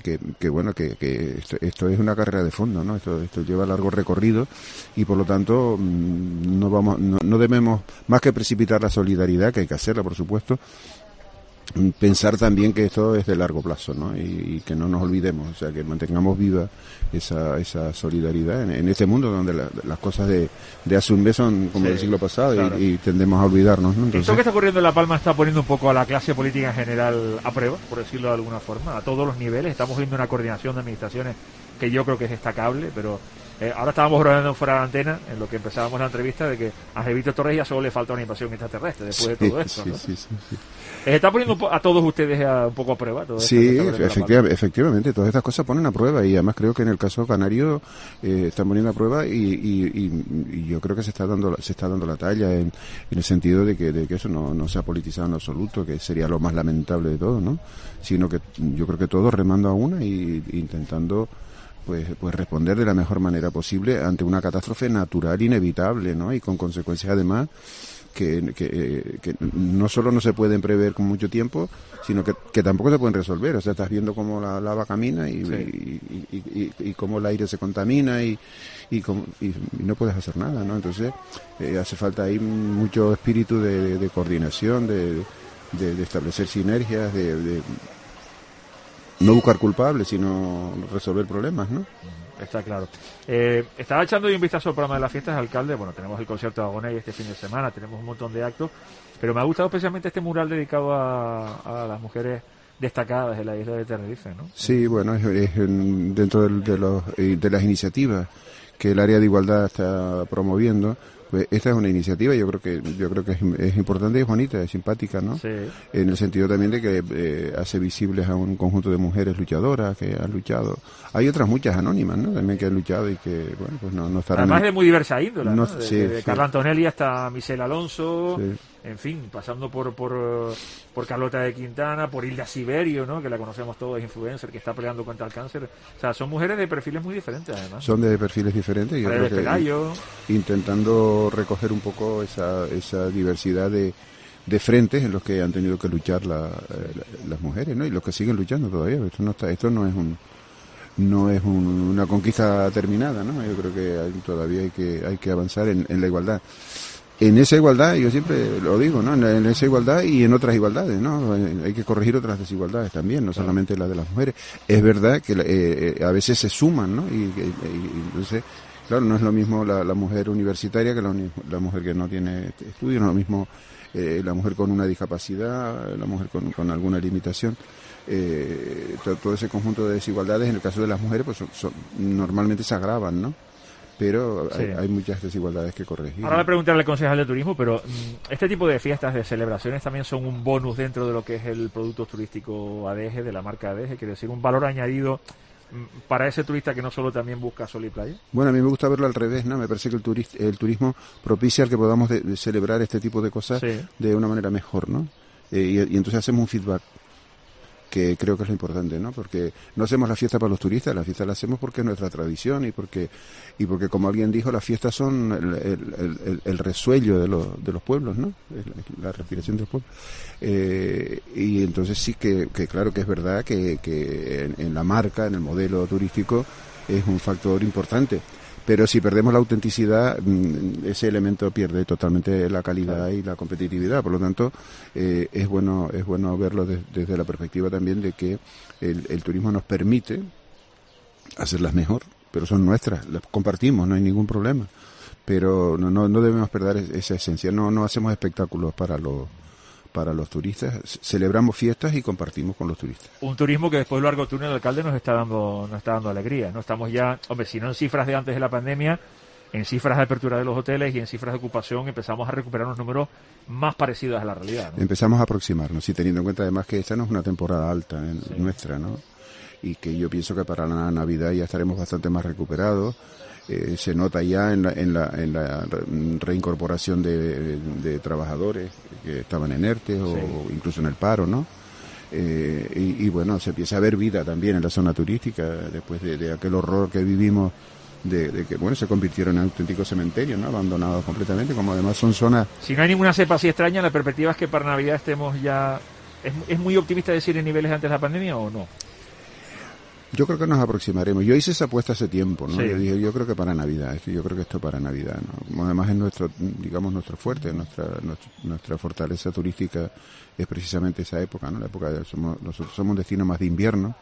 esto es una carrera de fondo, ¿no? Esto lleva largo recorrido, y por lo tanto no debemos, más que precipitar la solidaridad, que hay que hacerla, por supuesto, pensar también que esto es de largo plazo, ¿no? Y que no nos olvidemos, o sea, que mantengamos viva esa solidaridad en este mundo donde las cosas de hace un mes son como del siglo pasado, claro. y tendemos a olvidarnos, ¿no? Entonces, esto que está ocurriendo en La Palma está poniendo un poco a la clase política en general a prueba, por decirlo de alguna forma, a todos los niveles. Estamos viendo una coordinación de administraciones que yo creo que es destacable, pero ahora estábamos hablando fuera de la antena, en lo que empezábamos la entrevista, de que a Víctor Torres ya solo le falta una invasión extraterrestre después de todo esto, ¿no? Sí. ¿Está poniendo a todos ustedes un poco a prueba? Todo sí, efectivamente, todas estas cosas ponen a prueba, y además creo que en el caso canario están poniendo a prueba, y yo creo que se está dando la talla en el sentido de que eso no se ha politizado en absoluto, que sería lo más lamentable de todo, ¿no? Sino que yo creo que todos remando a una y intentando pues responder de la mejor manera posible ante una catástrofe natural inevitable, ¿no? Y con consecuencias además que no solo no se pueden prever con mucho tiempo, sino que tampoco se pueden resolver. O sea, estás viendo cómo la lava camina y cómo el aire se contamina y no puedes hacer nada, ¿no? Entonces hace falta ahí mucho espíritu de coordinación, de establecer sinergias, de no buscar culpables, sino resolver problemas, ¿no? Está claro. Estaba echando un vistazo al programa de las fiestas, alcalde. Bueno, tenemos el concierto de Agoney este fin de semana, tenemos un montón de actos, pero me ha gustado especialmente este mural dedicado a las mujeres destacadas de la isla de Tenerife, ¿no? Sí, bueno, es dentro de las iniciativas que el área de igualdad está promoviendo. Pues esta es una iniciativa, yo creo que es importante y es bonita, es simpática, ¿no? Sí. En el sentido también de que hace visibles a un conjunto de mujeres luchadoras que han luchado. Hay otras muchas anónimas, ¿no? También que han luchado y que, bueno, pues no estarán. Además de muy diversa índole, ¿no? De Carla Antonelli hasta Michelle Alonso, en fin, pasando por Carlota de Quintana, por Hilda Siberio, ¿no? Que la conocemos todos, es influencer, que está peleando contra el cáncer. O sea, son mujeres de perfiles muy diferentes, además. Son de perfiles diferentes, yo creo que Pelayo, intentando recoger un poco esa diversidad de frentes en los que han tenido que luchar las mujeres, ¿no? Y los que siguen luchando todavía. Esto no es una conquista terminada, ¿no? Yo creo que todavía hay que avanzar en la igualdad. En esa igualdad, yo siempre lo digo, ¿no? En esa igualdad y en otras igualdades, ¿no? Hay que corregir otras desigualdades también, no solamente la de las mujeres. Es verdad que a veces se suman, ¿no? Y entonces, claro, no es lo mismo la mujer universitaria que la mujer que no tiene estudio, no es lo mismo la mujer con una discapacidad, la mujer con alguna limitación. Todo ese conjunto de desigualdades, en el caso de las mujeres, pues normalmente se agravan, ¿no? Pero hay muchas desigualdades que corregir. Ahora le preguntaré al concejal de turismo, pero este tipo de fiestas, de celebraciones, también son un bonus dentro de lo que es el producto turístico ADG, de la marca ADG, quiere decir un valor añadido para ese turista que no solo también busca sol y playa. Bueno, a mí me gusta verlo al revés, ¿no? Me parece que el turismo propicia el que podamos celebrar este tipo de cosas de una manera mejor, ¿no? Y entonces hacemos un feedback, que creo que es lo importante, ¿no? Porque no hacemos la fiesta para los turistas, la fiesta la hacemos porque es nuestra tradición y porque como alguien dijo, las fiestas son el resuello de los pueblos, ¿no? La respiración del pueblo. Y entonces sí que claro que es verdad que en la marca, en el modelo turístico, es un factor importante. Pero si perdemos la autenticidad, ese elemento pierde totalmente la calidad y la competitividad. Por lo tanto, es bueno verlo desde la perspectiva también de que el turismo nos permite hacerlas mejor, pero son nuestras, las compartimos, no hay ningún problema. Pero no debemos perder esa esencia. No hacemos espectáculos para los turistas, celebramos fiestas y compartimos con los turistas. Un turismo que después de largo túnel, el alcalde nos está dando alegría. No estamos ya, hombre, si no en cifras de antes de la pandemia, en cifras de apertura de los hoteles y en cifras de ocupación empezamos a recuperar unos números más parecidos a la realidad, ¿no? Empezamos a aproximarnos, y teniendo en cuenta además que esta no es una temporada alta nuestra, ¿no? Y que yo pienso que para la Navidad ya estaremos bastante más recuperados. se nota ya en la reincorporación de trabajadores que estaban en ERTE o incluso en el paro, ¿no? Y bueno, se empieza a ver vida también en la zona turística después de aquel horror que vivimos de que, bueno, se convirtieron en auténticos cementerios, ¿no? Abandonados completamente, como además son zonas... Si no hay ninguna cepa así extraña, la perspectiva es que para Navidad estemos ya... ¿Es muy optimista decir en niveles antes de la pandemia o no? Yo creo que nos aproximaremos. Yo hice esa apuesta hace tiempo, ¿no? Sí. Yo dije, yo creo que para Navidad, yo creo que esto para Navidad, ¿no? Además es nuestro fuerte, nuestra fortaleza turística es precisamente esa época, ¿no? La época nosotros somos un destino más de invierno.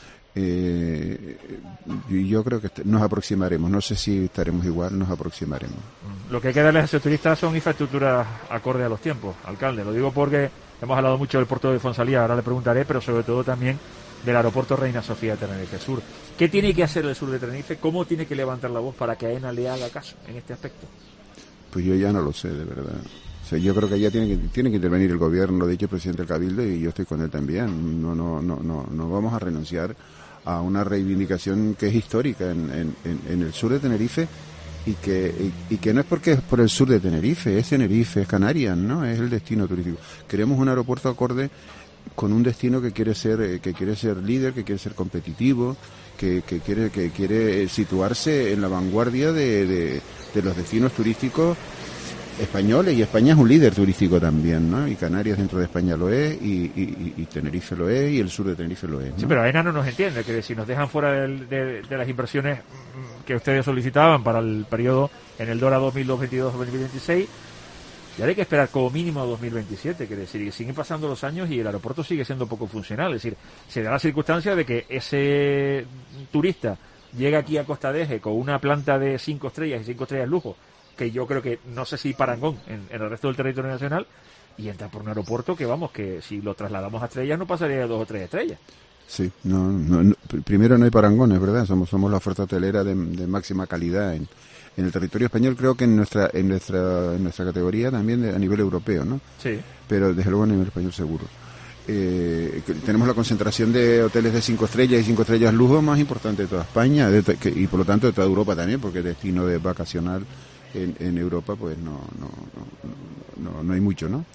Yo creo que nos aproximaremos. No sé si estaremos igual, nos aproximaremos. Lo que hay que darles a esos turistas son infraestructuras acorde a los tiempos, alcalde. Lo digo porque hemos hablado mucho del puerto de Fonsalía, ahora le preguntaré, pero sobre todo también del aeropuerto Reina Sofía de Tenerife Sur. ¿Qué tiene que hacer el sur de Tenerife? ¿Cómo tiene que levantar la voz para que AENA le haga caso en este aspecto? Pues yo ya no lo sé, de verdad. O sea, yo creo que ya tiene que intervenir el gobierno, lo ha dicho el presidente del Cabildo, y yo estoy con él también. No vamos a renunciar a una reivindicación que es histórica en el sur de Tenerife, y que no es porque es por el sur de Tenerife, es Canarias, ¿no? Es el destino turístico. Queremos un aeropuerto acorde con un destino que quiere ser líder, que quiere ser competitivo, que quiere situarse en la vanguardia de los destinos turísticos españoles, y España es un líder turístico también, ¿no? Y Canarias dentro de España lo es, y Tenerife lo es, y el sur de Tenerife lo es, ¿no? Sí, pero AENA no nos entiende, que si nos dejan fuera de las inversiones que ustedes solicitaban para el periodo en el DORA 2022-2026, ya hay que esperar como mínimo a 2027, quiere decir, que siguen pasando los años y el aeropuerto sigue siendo poco funcional. Es decir, se da la circunstancia de que ese turista llega aquí a Costa de Eje con una planta de 5 estrellas y 5 estrellas lujo, que yo creo que no sé si parangón en el resto del territorio nacional, y entra por un aeropuerto que, vamos, que si lo trasladamos a estrellas no pasaría de 2 o 3 estrellas. Sí, primero no hay parangones, ¿verdad? Somos la oferta hotelera de máxima calidad en el territorio español, creo que en nuestra categoría también a nivel europeo, ¿no? Sí. Pero desde luego a nivel español seguro. Tenemos la concentración de hoteles de 5 estrellas y 5 estrellas lujo más importante de toda España, y por lo tanto de toda Europa también, porque el destino de vacacional en Europa pues no hay mucho, ¿no?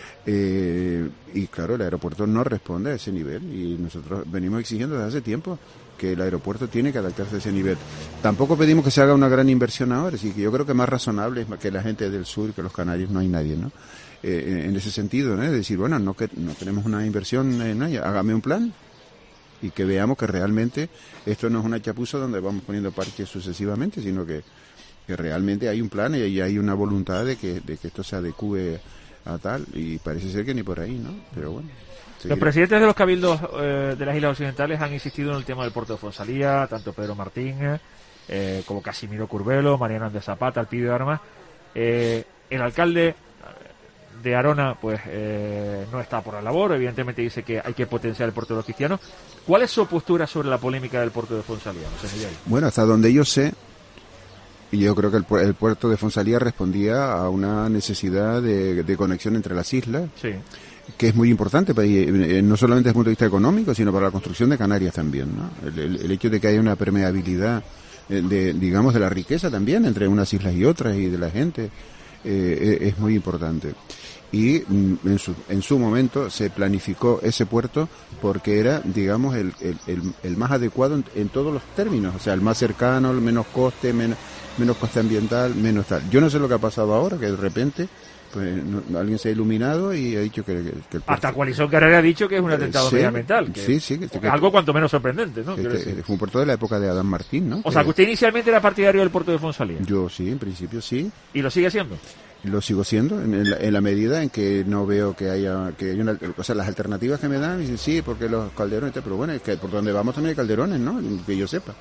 Y claro, el aeropuerto no responde a ese nivel, y nosotros venimos exigiendo desde hace tiempo que el aeropuerto tiene que adaptarse a ese nivel. Tampoco pedimos que se haga una gran inversión ahora, así que yo creo que más razonable es que la gente del sur, que los canarios, no hay nadie, ¿no? En ese sentido, ¿no? Es decir, bueno, no tenemos una inversión, hágame un plan y que veamos que realmente esto no es una chapuza donde vamos poniendo parches sucesivamente, sino que realmente hay un plan y hay una voluntad de que esto se adecue a tal, y parece ser que ni por ahí, ¿no? Pero bueno. Los presidentes de los cabildos de las Islas Occidentales han insistido en el tema del puerto de Fonsalía, tanto Pedro Martín como Casimiro Curbelo, Mariano Andrés Zapata, Alpidio de Armas. El alcalde de Arona pues no está por la labor, evidentemente dice que hay que potenciar el puerto de los cristianos. ¿Cuál es su postura sobre la polémica del puerto de Fonsalía, José Miguel? Bueno, hasta donde yo sé, y yo creo que el puerto de Fonsalía respondía a una necesidad de conexión entre las islas, sí, que es muy importante, no solamente desde el punto de vista económico, sino para la construcción de Canarias también, ¿no? El hecho de que haya una permeabilidad digamos, de la riqueza también entre unas islas y otras, y de la gente, es muy importante. Y en su momento se planificó ese puerto porque era, digamos, el más adecuado en todos los términos, o sea, el más cercano, el menos coste, menos coste ambiental, menos tal. Yo no sé lo que ha pasado ahora, que de repente pues alguien se ha iluminado y ha dicho que el puerto... Hasta Coalición Canaria ha dicho que es un atentado medioambiental. Sí. Algo cuanto menos sorprendente, ¿no? Fue un puerto de la época de Adán Martín, ¿no? O sea, que usted inicialmente era partidario del puerto de Fonsalía. Yo sí, en principio sí. ¿Y lo sigue siendo? Lo sigo siendo en la medida en que no veo que haya una, o sea, las alternativas que me dan, dicen sí, porque los calderones, pero bueno, es que por donde vamos también hay calderones, ¿no? Que yo sepa.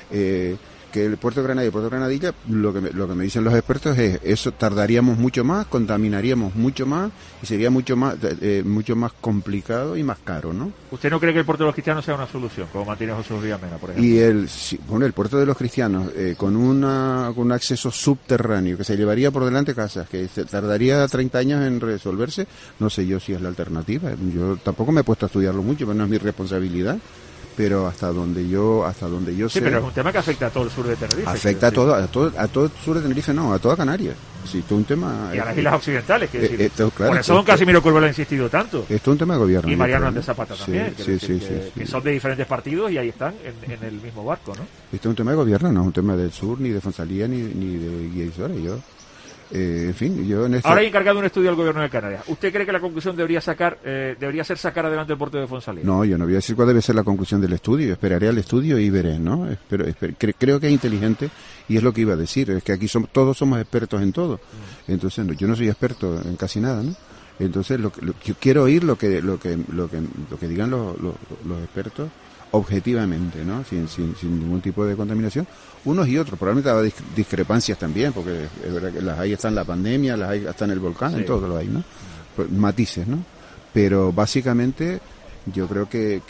Que el puerto de Granadilla y el puerto de Granadilla, lo que me dicen los expertos es eso, tardaríamos mucho más, contaminaríamos mucho más y sería mucho más complicado y más caro, ¿no? ¿Usted no cree que el puerto de los cristianos sea una solución, como mantiene José Luis Mena, por ejemplo? Y el puerto de los cristianos, con un acceso subterráneo que se llevaría por delante casas, que tardaría 30 años en resolverse, no sé yo si es la alternativa. Yo tampoco me he puesto a estudiarlo mucho, pero no es mi responsabilidad. pero hasta donde yo sé... Sí, pero es un tema que afecta a todo el sur de Tenerife. Afecta a todo el sur de Tenerife, no, a toda Canarias. Sí, esto es un tema... Y a las islas occidentales, quiero decir. Claro, por eso don Casimiro Curvelo ha insistido tanto. Esto es un tema de gobierno. Y Mariano Andrés Zapata también, sí, que son de diferentes partidos y ahí están en el mismo barco, ¿no? Esto es un tema de gobierno, no es un tema del sur, ni de Fonsalía, ni de Guiaisora. En fin, yo en Ahora hay encargado un estudio al gobierno de Canarias. ¿Usted cree que la conclusión debería ser sacar adelante el puerto de Fonsalía? No, yo no voy a decir cuál debe ser la conclusión del estudio. Esperaré al estudio y veré, ¿no? Creo que es inteligente y es lo que iba a decir. Es que aquí todos somos expertos en todo. Entonces, yo no soy experto en casi nada, ¿no? Entonces, yo quiero oír lo que digan los expertos objetivamente, ¿no? Sin ningún tipo de contaminación, unos y otros. Probablemente habrá discrepancias también, porque es verdad que las hay hasta en la pandemia, las hay hasta en el volcán, en todo lo hay, ¿no? Matices, ¿no? Pero básicamente yo creo que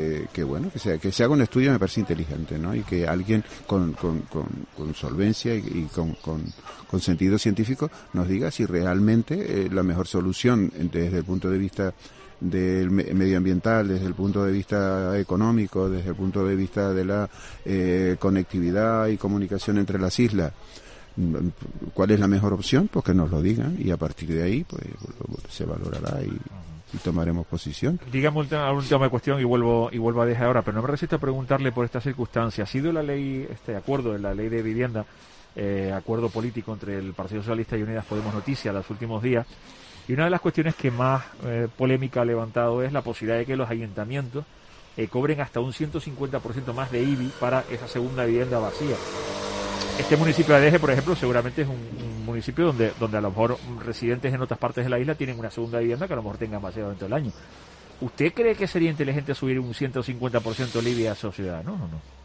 se haga un estudio me parece inteligente, ¿no? Y que alguien con solvencia y con sentido científico nos diga si realmente la mejor solución desde el punto de vista del medioambiental, desde el punto de vista económico, desde el punto de vista de la conectividad y comunicación entre las islas, cuál es la mejor opción, pues que nos lo digan y a partir de ahí pues se valorará y tomaremos posición. Dígame una última cuestión y vuelvo a dejar ahora, pero no me resisto a preguntarle por esta circunstancia. Ha sido la ley, este acuerdo de la ley de vivienda, acuerdo político entre el Partido Socialista y Unidas Podemos Noticias los últimos días. Y una de las cuestiones que más polémica ha levantado es la posibilidad de que los ayuntamientos cobren hasta un 150% más de IBI para esa segunda vivienda vacía. Este municipio de Adeje, por ejemplo, seguramente es un municipio donde a lo mejor residentes en otras partes de la isla tienen una segunda vivienda que a lo mejor tengan vacía dentro del año. ¿Usted cree que sería inteligente subir un 150% el IBI a esos ciudadanos o no?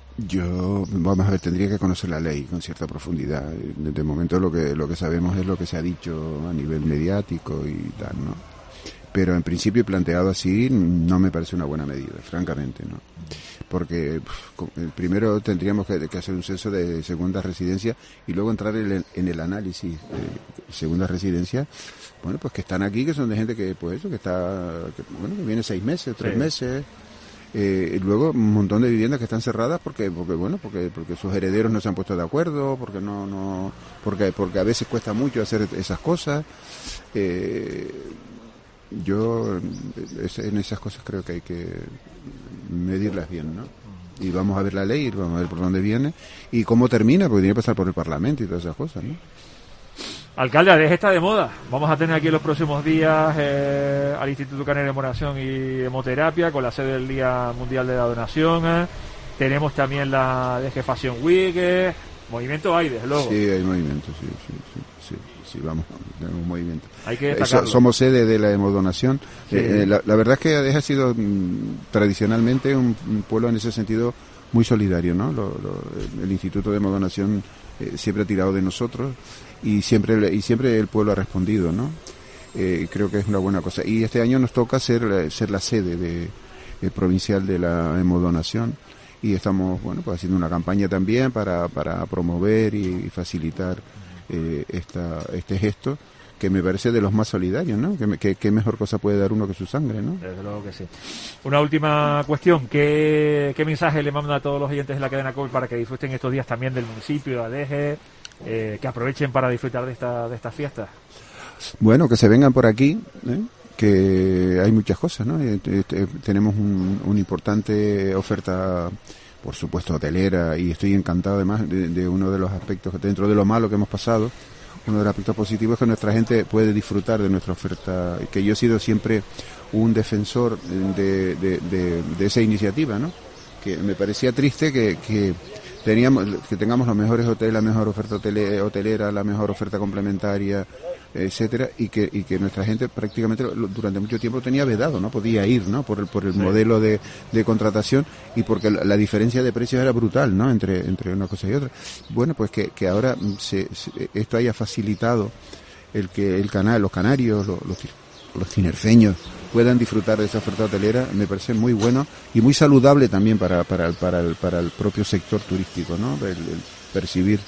Vamos a ver, tendría que conocer la ley con cierta profundidad. De momento lo que sabemos es lo que se ha dicho a nivel mediático y tal, ¿no? Pero en principio planteado así no me parece una buena medida, francamente, ¿no? Porque primero tendríamos que hacer un censo de segunda residencia y luego entrar en el análisis de segunda residencia, bueno, pues que están aquí, que son de gente que que viene 6 meses, 3 meses. Y luego un montón de viviendas que están cerradas porque sus herederos no se han puesto de acuerdo, porque a veces cuesta mucho hacer esas cosas. Yo en esas cosas creo que hay que medirlas bien, ¿no? Y vamos a ver la ley, y vamos a ver por dónde viene y cómo termina, porque tiene que pasar por el Parlamento y todas esas cosas, ¿no? Alcalde, Adeje está de moda. Vamos a tener aquí en los próximos días al Instituto Canario de Hemodonación y Hemoterapia con la sede del Día Mundial de la Donación. Tenemos también la Adeje Fashion Week. Movimiento hay, desde luego. Sí, hay movimiento, sí, vamos, tenemos movimiento. Hay que destacarlo. Somos sede de la hemodonación. Sí. La verdad es que Adeje ha sido tradicionalmente un pueblo en ese sentido muy solidario, ¿no? El Instituto de Hemodonación siempre ha tirado de nosotros y siempre el pueblo ha respondido, ¿no? Creo que es una buena cosa. Y este año nos toca ser la sede provincial de la hemodonación y estamos, pues haciendo una campaña también para promover y facilitar este gesto que me parece de los más solidarios, ¿no? ¿Qué mejor cosa puede dar uno que su sangre, ¿no? Desde luego que sí. Una última cuestión, ¿qué mensaje le manda a todos los oyentes de la cadena COPE para que disfruten estos días también del municipio de Adeje, que aprovechen para disfrutar de estas fiestas? Bueno, que se vengan por aquí, que hay muchas cosas, ¿no? Tenemos una importante oferta, por supuesto, hotelera, y estoy encantado además de uno de los aspectos, dentro de lo malo que hemos pasado, uno de los aspectos positivos es que nuestra gente puede disfrutar de nuestra oferta, que yo he sido siempre un defensor de esa iniciativa, ¿no? Que me parecía triste que tengamos los mejores hoteles, la mejor oferta hotelera, la mejor oferta complementaria, etcétera, y que nuestra gente prácticamente durante mucho tiempo tenía vedado, no podía ir, ¿no? Por el modelo de contratación y porque la diferencia de precios era brutal, ¿no? Entre una cosa y otra. Bueno, pues que ahora esto haya facilitado el que los canarios, los tinerfeños puedan disfrutar de esa oferta hotelera, me parece muy bueno y muy saludable también para el propio sector turístico, ¿no? El percibir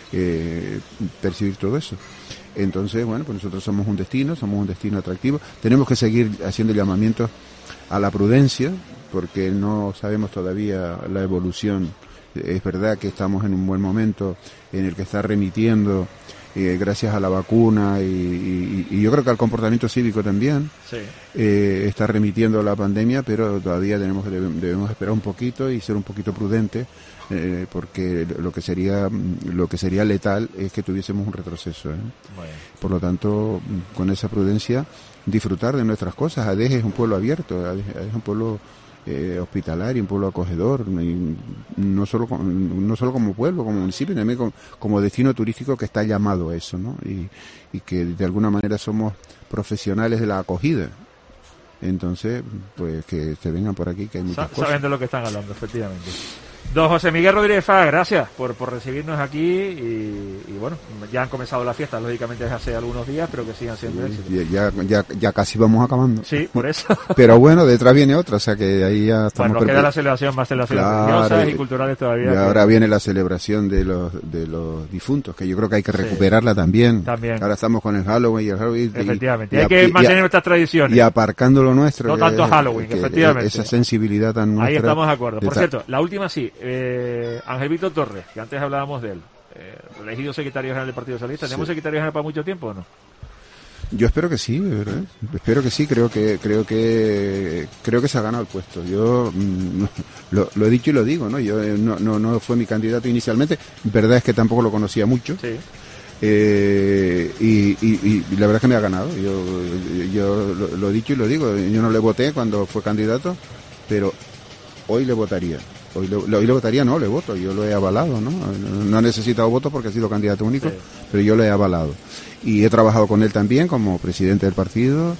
todo eso. Entonces, pues nosotros somos un destino atractivo. Tenemos que seguir haciendo llamamientos a la prudencia, porque no sabemos todavía la evolución. Es verdad que estamos en un buen momento en el que está remitiendo gracias a la vacuna y yo creo que al comportamiento cívico también. Sí. Está remitiendo la pandemia, pero todavía debemos esperar un poquito y ser un poquito prudentes, porque lo que sería letal es que tuviésemos un retroceso. Bueno. Por lo tanto, con esa prudencia, disfrutar de nuestras cosas. Adeje es un pueblo abierto, Adeje es un pueblo hospitalario, un pueblo acogedor, y no solo como pueblo, como municipio, también como destino turístico que está llamado a eso, ¿no? Y que de alguna manera somos profesionales de la acogida. Entonces, pues que se vengan por aquí, que hay muchas cosas. Saben de lo que están hablando, efectivamente. Don José Miguel Rodríguez Fraga, gracias por recibirnos aquí y bueno, ya han comenzado las fiestas, lógicamente desde hace algunos días, pero que sigan siendo éxitos. Ya casi vamos acabando. Sí, por eso. Pero bueno, detrás viene otra, o sea que ahí ya estamos... Bueno, nos queda la celebración, más celebraciones religiosas y culturales todavía. Y ahora viene la celebración de los difuntos, que yo creo que hay que recuperarla también. Ahora estamos con el Halloween y el Halloween. Efectivamente, hay que mantener nuestras tradiciones. Y aparcando lo nuestro. No tanto Halloween, efectivamente. Esa sensibilidad tan nuestra. Ahí estamos de acuerdo. Por cierto, la última sí. Ángel Víctor Torres, que antes hablábamos de él, elegido secretario general del Partido Socialista. ¿Tenemos secretario general para mucho tiempo o no? Yo espero que sí, ¿verdad? Espero que sí, creo que se ha ganado el puesto. Yo lo he dicho y lo digo, ¿no? Yo no fue mi candidato inicialmente, verdad es que tampoco lo conocía mucho. Sí. Y la verdad es que me ha ganado. Yo lo he dicho y lo digo. Yo no le voté cuando fue candidato, pero hoy le votaría. Hoy le votaría, no, le voto, yo lo he avalado, ¿no? No ha necesitado votos porque ha sido candidato único, pero yo lo he avalado. Y he trabajado con él también como presidente del partido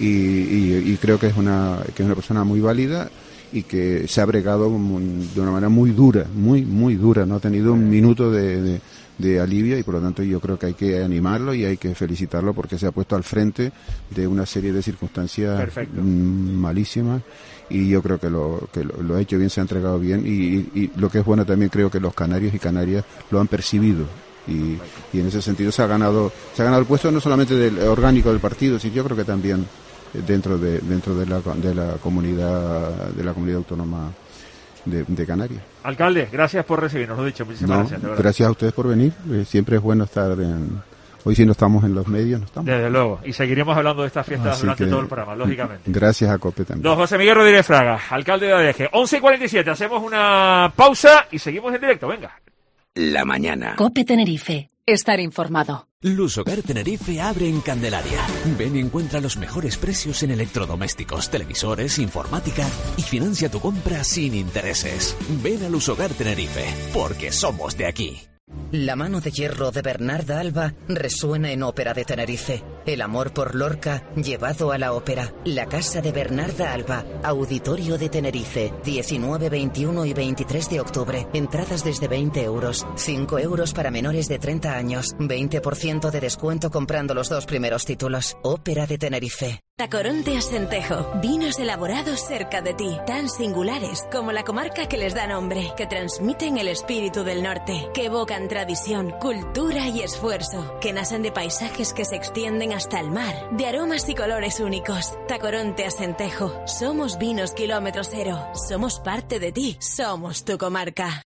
y creo que es una persona muy válida y que se ha bregado de una manera muy dura, muy dura, no ha tenido un minuto de alivio y por lo tanto yo creo que hay que animarlo y hay que felicitarlo porque se ha puesto al frente de una serie de circunstancias malísimas y yo creo que lo ha hecho bien, se ha entregado bien y lo que es bueno también creo que los canarios y canarias lo han percibido y en ese sentido se ha ganado el puesto no solamente del orgánico del partido, sino yo creo que también dentro de la comunidad autónoma de Canarias. Alcalde, gracias por recibirnos, lo dicho, muchísimas gracias. Gracias a ustedes por venir, siempre es bueno estar hoy si no estamos en los medios, no estamos. Desde luego, y seguiremos hablando de estas fiestas durante todo el programa, lógicamente. Gracias a COPE también. Don José Miguel Rodríguez Fraga, alcalde de Adeje, 11:47, hacemos una pausa y seguimos en directo, venga. La mañana. COPE Tenerife, estar informado. Lusogar Tenerife abre en Candelaria. Ven y encuentra los mejores precios en electrodomésticos, televisores, informática y financia tu compra sin intereses. Ven a Lusogar Tenerife, porque somos de aquí. La mano de hierro de Bernarda Alba resuena en Ópera de Tenerife. El amor por Lorca llevado a la ópera. La casa de Bernarda Alba, Auditorio de Tenerife, 19, 21 y 23 de octubre. Entradas desde 20 euros, 5 euros para menores de 30 años, 20% de descuento comprando los 2 primeros títulos. Ópera de Tenerife. Tacoronte Asentejo, vinos elaborados cerca de ti, tan singulares como la comarca que les da nombre, que transmiten el espíritu del norte, que evocan tradición, cultura y esfuerzo, que nacen de paisajes que se extienden hasta el mar, de aromas y colores únicos. Tacoronte Asentejo, somos vinos kilómetro cero, somos parte de ti, somos tu comarca.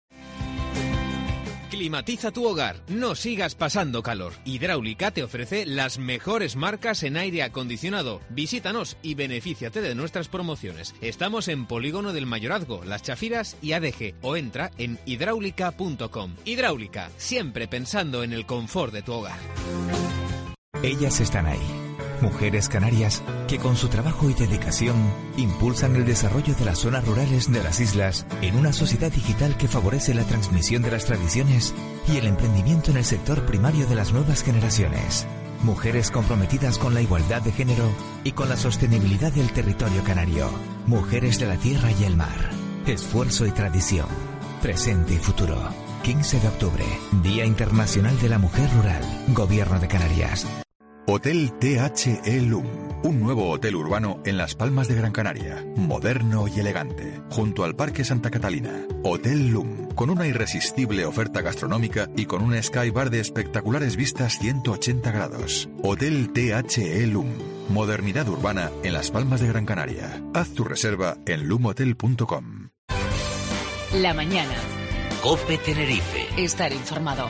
Climatiza tu hogar, no sigas pasando calor. Hidráulica te ofrece las mejores marcas en aire acondicionado. Visítanos y benefíciate de nuestras promociones. Estamos en Polígono del Mayorazgo, Las Chafiras y ADG o entra en hidráulica.com. Hidráulica, siempre pensando en el confort de tu hogar. Ellas están ahí. Mujeres canarias que con su trabajo y dedicación impulsan el desarrollo de las zonas rurales de las islas en una sociedad digital que favorece la transmisión de las tradiciones y el emprendimiento en el sector primario de las nuevas generaciones. Mujeres comprometidas con la igualdad de género y con la sostenibilidad del territorio canario. Mujeres de la tierra y el mar. Esfuerzo y tradición. Presente y futuro. 15 de octubre, Día Internacional de la Mujer Rural. Gobierno de Canarias. Hotel THE LUM, un nuevo hotel urbano en Las Palmas de Gran Canaria, moderno y elegante, junto al Parque Santa Catalina. Hotel LUM, con una irresistible oferta gastronómica y con un sky bar de espectaculares vistas 180 grados. Hotel THE LUM, modernidad urbana en Las Palmas de Gran Canaria. Haz tu reserva en lumhotel.com. La mañana. COPE Tenerife. Estar informado.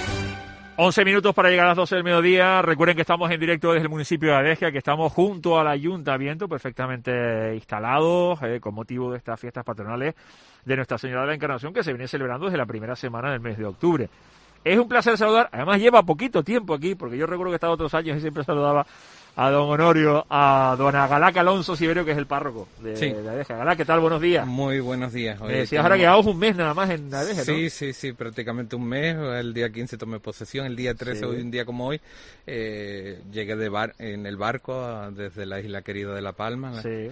11 minutos para llegar a las 12 del mediodía. Recuerden que estamos en directo desde el municipio de Adesca, que estamos junto al ayuntamiento, perfectamente instalados con motivo de estas fiestas patronales de Nuestra Señora de la Encarnación, que se viene celebrando desde la primera semana del mes de octubre. Es un placer saludar, además lleva poquito tiempo aquí, porque yo recuerdo que estaba otros años y siempre saludaba a don Honorio, a don Agalac Alonso Siberio, que es el párroco de Adesca. Agalac, ¿qué tal? Buenos días. Muy buenos días. Me decías ahora que llevamos un mes nada más en Adesca, ¿no? Sí, prácticamente un mes. El día 15 tomé posesión, el día 13, hoy un día como hoy, llegué en el barco desde la isla querida de La Palma. Sí.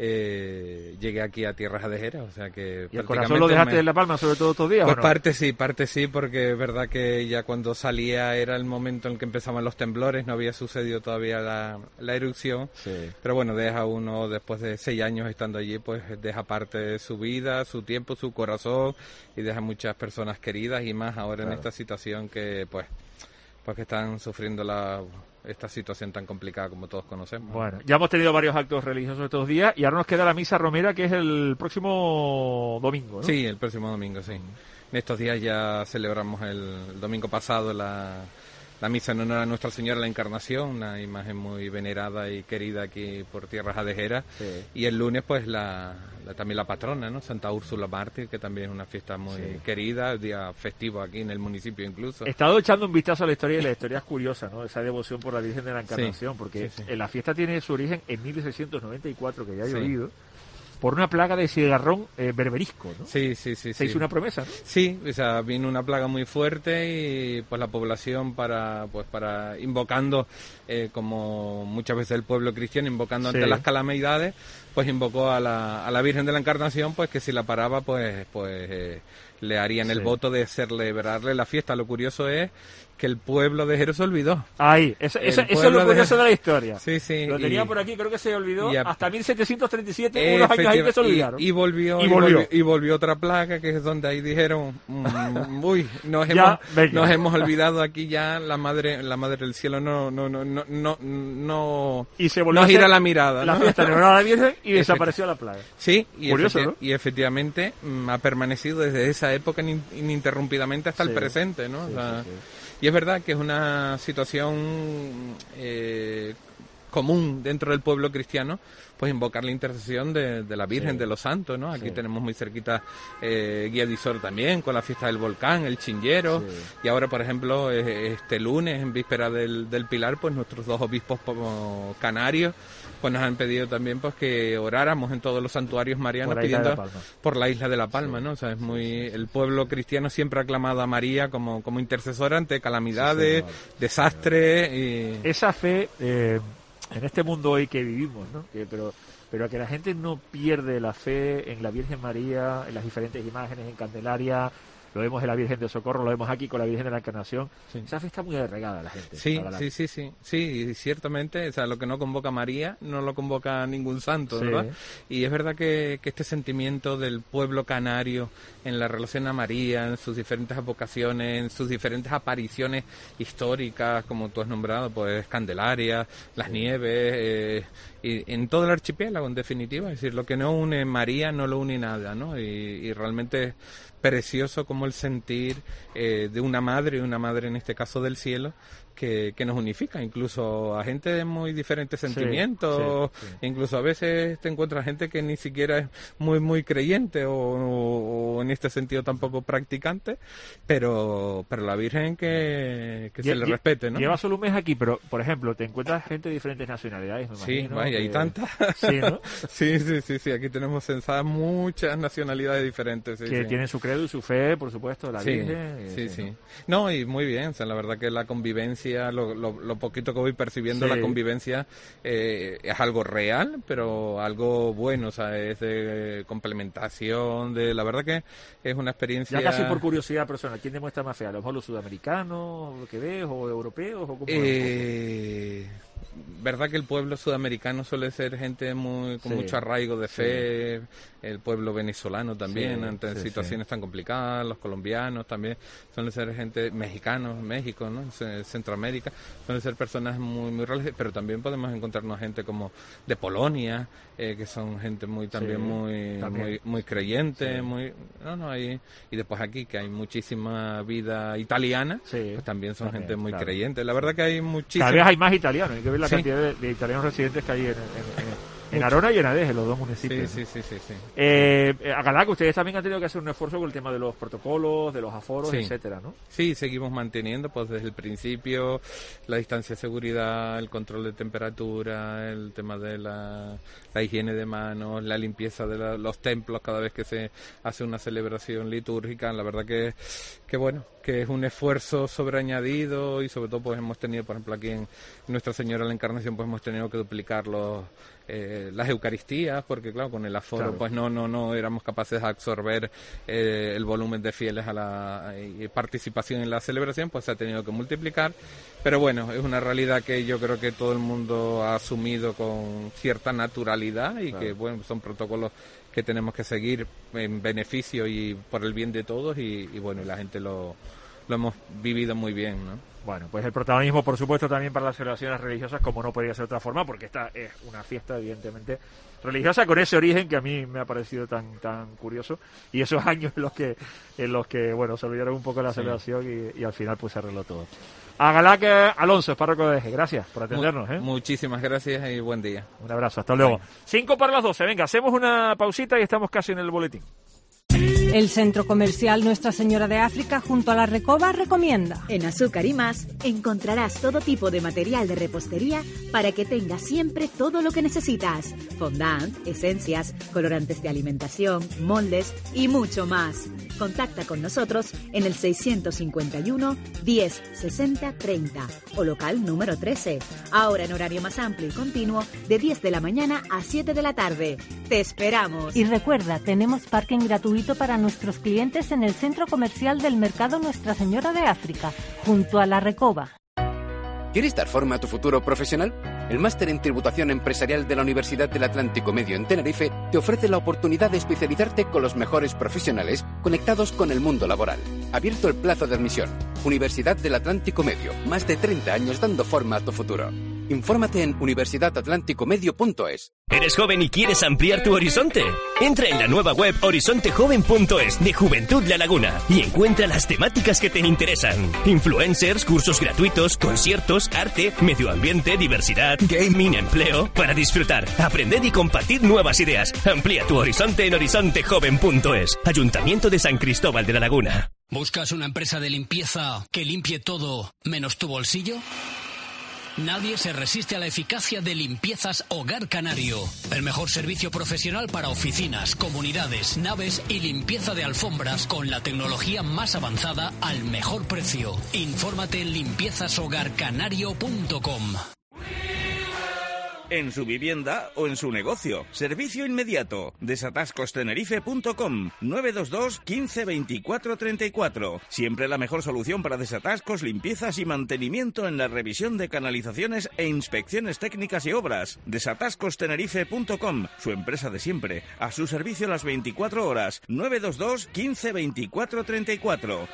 Llegué aquí a tierras adejeras, o sea que... ¿Y el corazón lo dejaste en La Palma sobre todo estos días? Pues ¿o no? parte sí, porque es verdad que ya cuando salía era el momento en el que empezaban los temblores, no había sucedido todavía la erupción, pero bueno, deja uno, después de 6 años estando allí, pues deja parte su vida, su tiempo, su corazón, y deja muchas personas queridas, y más ahora en esta situación que pues que están sufriendo esta situación tan complicada como todos conocemos. Bueno, ya hemos tenido varios actos religiosos estos días y ahora nos queda la misa romera, que es el próximo domingo, ¿no? Sí, el próximo domingo, sí. En estos días ya celebramos el domingo pasado la misa en honor a Nuestra Señora de la Encarnación, una imagen muy venerada y querida aquí por tierras adejeras. Y el lunes pues también la patrona, ¿no? Santa Úrsula Mártir, que también es una fiesta muy querida, día festivo aquí en el municipio incluso. He estado echando un vistazo a la historia y la historia es curiosa, ¿no? Esa devoción por la Virgen de la Encarnación, porque la fiesta tiene su origen en 1694, que ya ha llovido, por una plaga de cigarrón berberisco, ¿no? Sí. Se hizo una promesa, ¿no? Sí, o sea, vino una plaga muy fuerte y pues la población para invocando, como muchas veces el pueblo cristiano, invocando ante las calamidades, pues invocó a la Virgen de la Encarnación, pues que si la paraba, pues le harían el voto de celebrarle la fiesta. Lo curioso es que el pueblo de Jero se olvidó. Ahí, eso es lo curioso de la historia. Sí. Lo tenía por aquí, creo que se olvidó hasta 1737, unos años ahí que se olvidaron. Y volvió otra plaga, que es donde ahí dijeron, nos hemos olvidado aquí ya, la madre del cielo y se volvió nos gira la mirada. La fiesta en honor a la Virgen y desapareció la plaga. Sí, curioso, ¿no? Y efectivamente ha permanecido desde esa época ininterrumpidamente hasta el presente, ¿no? Y es verdad que es una situación común dentro del pueblo cristiano, pues invocar la intercesión de la Virgen de los Santos, ¿no? Aquí tenemos muy cerquita Guía de Isor también, con la fiesta del volcán, el Chinllero, y ahora, por ejemplo, este lunes, en víspera del Pilar, pues nuestros 2 obispos canarios pues nos han pedido también pues que oráramos en todos los santuarios marianos pidiendo por la isla de La Palma, ¿no? O sea, el pueblo cristiano siempre ha aclamado a María como intercesora ante calamidades, desastres y... Esa fe en este mundo hoy que vivimos, ¿no? Pero que la gente no pierde la fe en la Virgen María, en las diferentes imágenes en Candelaria. Lo vemos en la Virgen de Socorro, lo vemos aquí con la Virgen de la Encarnación. Esa fe está muy arraigada la gente. Sí, ciertamente. O sea, lo que no convoca a María, no lo convoca ningún santo, ¿verdad? Y es verdad que este sentimiento del pueblo canario en la relación a María, en sus diferentes vocaciones, en sus diferentes apariciones históricas, como tú has nombrado, pues Candelaria, Las Nieves, y en todo el archipiélago, en definitiva. Es decir, lo que no une María no lo une nada, ¿no? Y realmente precioso como el sentir de una madre en este caso del cielo, que nos unifica, incluso a gente de muy diferentes sentimientos, incluso a veces te encuentras gente que ni siquiera es muy creyente o en este sentido tampoco practicante, pero la Virgen que se le respete, ¿no? Lleva solo un mes aquí, pero por ejemplo, te encuentras gente de diferentes nacionalidades, me imagino. Sí, vaya, hay tantas. Sí, ¿no? sí, aquí tenemos censadas muchas nacionalidades diferentes. Que tienen su credo y su fe, por supuesto, la Virgen. Sí. No, y muy bien, o sea, la verdad que la convivencia, lo poquito que voy percibiendo, la convivencia es algo real, pero algo bueno, o sea, es de complementación, la verdad que es una experiencia... Ya casi por curiosidad personal, ¿quién demuestra más fe? ¿A lo mejor los sudamericanos, lo que ves, o europeos, o cómo? verdad que el pueblo sudamericano suele ser gente con mucho arraigo de fe, el pueblo venezolano también, ante situaciones tan complicadas, los colombianos también, suelen ser gente, mexicanos, México, ¿no? Centroamérica, suelen ser personas muy religiosas, pero también podemos encontrarnos gente como de Polonia, que son gente muy creyente, y después aquí que hay muchísima vida italiana, pues también son gente muy creyente. La verdad que hay muchísimas. Cada vez hay más italianos, hay que ver la cantidad de italianos residentes que hay en Arona y en Adeje, los dos municipios. Sí. A Galá, que ustedes también han tenido que hacer un esfuerzo con el tema de los protocolos, de los aforos, etcétera, ¿no? Sí, seguimos manteniendo, pues desde el principio, la distancia de seguridad, el control de temperatura, el tema de la higiene de manos, la limpieza de los templos cada vez que se hace una celebración litúrgica. La verdad que es un esfuerzo sobreañadido, y sobre todo pues hemos tenido, por ejemplo, aquí en Nuestra Señora de la Encarnación, pues hemos tenido que duplicar las Eucaristías, porque claro, con el aforo pues no éramos capaces de absorber el volumen de fieles a la participación en la celebración, pues se ha tenido que multiplicar. Pero bueno, es una realidad que yo creo que todo el mundo ha asumido con cierta naturalidad, y que bueno, son protocolos que tenemos que seguir en beneficio y por el bien de todos, y bueno, la gente lo hemos vivido muy bien, ¿no? Bueno, pues el protagonismo, por supuesto, también para las celebraciones religiosas, como no podría ser de otra forma, porque esta es una fiesta, evidentemente, religiosa, con ese origen que a mí me ha parecido tan curioso, y esos años en los que bueno, se olvidaron un poco la celebración y al final pues se arregló todo. A Galac Alonso, párroco de Eje, gracias por atendernos. Muchísimas gracias y buen día. Un abrazo, hasta luego. 5 para las 12, venga, hacemos una pausita y estamos casi en el boletín. El Centro Comercial Nuestra Señora de África junto a la Recoba recomienda. En Azúcar y Más encontrarás todo tipo de material de repostería para que tengas siempre todo lo que necesitas. Fondant, esencias, colorantes de alimentación, moldes y mucho más. Contacta con nosotros en el 651 10 60 30 o local número 13. Ahora en horario más amplio y continuo de 10 de la mañana a 7 de la tarde. ¡Te esperamos! Y recuerda, tenemos parking gratuito para nuestros clientes en el Centro Comercial del Mercado Nuestra Señora de África, junto a la Recoba. ¿Quieres dar forma a tu futuro profesional? El Máster en Tributación Empresarial de la Universidad del Atlántico Medio en Tenerife te ofrece la oportunidad de especializarte con los mejores profesionales conectados con el mundo laboral. Abierto el plazo de admisión. Universidad del Atlántico Medio. Más de 30 años dando forma a tu futuro. Infórmate en universidadatlánticomedio.es. ¿Eres joven y quieres ampliar tu horizonte? Entra en la nueva web horizontejoven.es de Juventud La Laguna y encuentra las temáticas que te interesan. Influencers, cursos gratuitos, conciertos, arte, medio ambiente, diversidad, gaming, empleo. Para disfrutar, aprender y compartir nuevas ideas. Amplía tu horizonte en horizontejoven.es. Ayuntamiento de San Cristóbal de la Laguna. ¿Buscas una empresa de limpieza que limpie todo menos tu bolsillo? Nadie se resiste a la eficacia de Limpiezas Hogar Canario. El mejor servicio profesional para oficinas, comunidades, naves y limpieza de alfombras con la tecnología más avanzada al mejor precio. Infórmate en limpiezashogarcanario.com. En su vivienda o en su negocio. Servicio inmediato. Desatascostenerife.com 922 15 24 34. Siempre la mejor solución para desatascos, limpiezas y mantenimiento en la revisión de canalizaciones e inspecciones técnicas y obras. Desatascostenerife.com, su empresa de siempre. A su servicio las 24 horas. 922 15 24 34.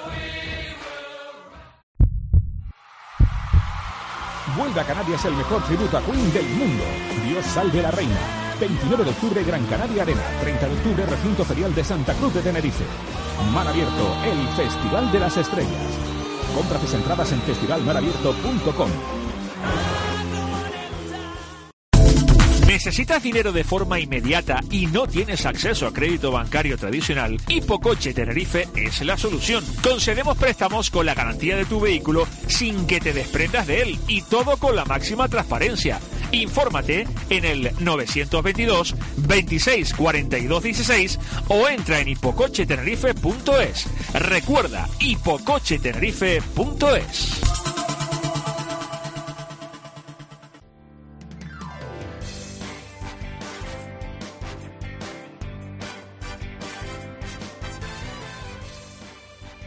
Vuelve a Canarias el mejor tributo a Queen del mundo. Dios salve a la reina. 29 de octubre, Gran Canaria Arena. 30 de octubre, Recinto Ferial de Santa Cruz de Tenerife. Mar Abierto, el Festival de las Estrellas. Compra tus entradas en festivalmarabierto.com. ¿Necesitas dinero de forma inmediata y no tienes acceso a crédito bancario tradicional? Hipocoche Tenerife es la solución. Concedemos préstamos con la garantía de tu vehículo sin que te desprendas de él y todo con la máxima transparencia. Infórmate en el 922 26 42 16 o entra en hipocochetenerife.es. Recuerda, hipocochetenerife.es.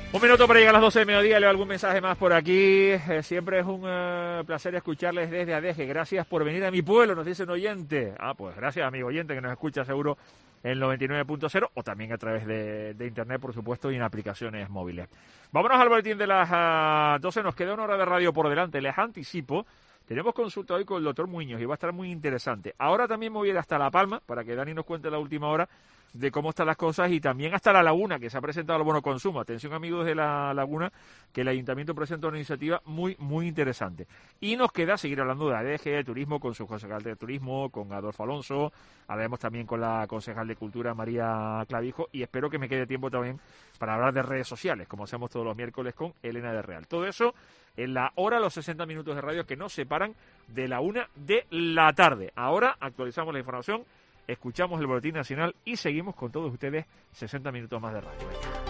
Un minuto para llegar a las 12 de mediodía, leo algún mensaje más por aquí. Siempre es un placer escucharles desde Adeje. Gracias por venir a mi pueblo, nos dice un oyente. Pues gracias, amigo oyente, que nos escucha seguro en 99.0 o también a través de internet, por supuesto, y en aplicaciones móviles. Vámonos al boletín de las 12. Nos queda una hora de radio por delante. Les anticipo, tenemos consulta hoy con el doctor Muñoz y va a estar muy interesante. Ahora también me voy a ir hasta La Palma para que Dani nos cuente la última hora de cómo están las cosas, y también hasta La Laguna, que se ha presentado el bono consumo. Atención, amigos de La Laguna, que el Ayuntamiento presenta una iniciativa muy, muy interesante. Y nos queda seguir hablando de ADG, de turismo, con su concejal de turismo, con Adolfo Alonso. Hablaremos también con la concejal de Cultura, María Clavijo, y espero que me quede tiempo también para hablar de redes sociales, como hacemos todos los miércoles con Elena de Real. Todo eso en la hora, los 60 minutos de radio que nos separan de la 1 de la tarde. Ahora actualizamos la información, escuchamos el boletín nacional y seguimos con todos ustedes 60 minutos más de radio.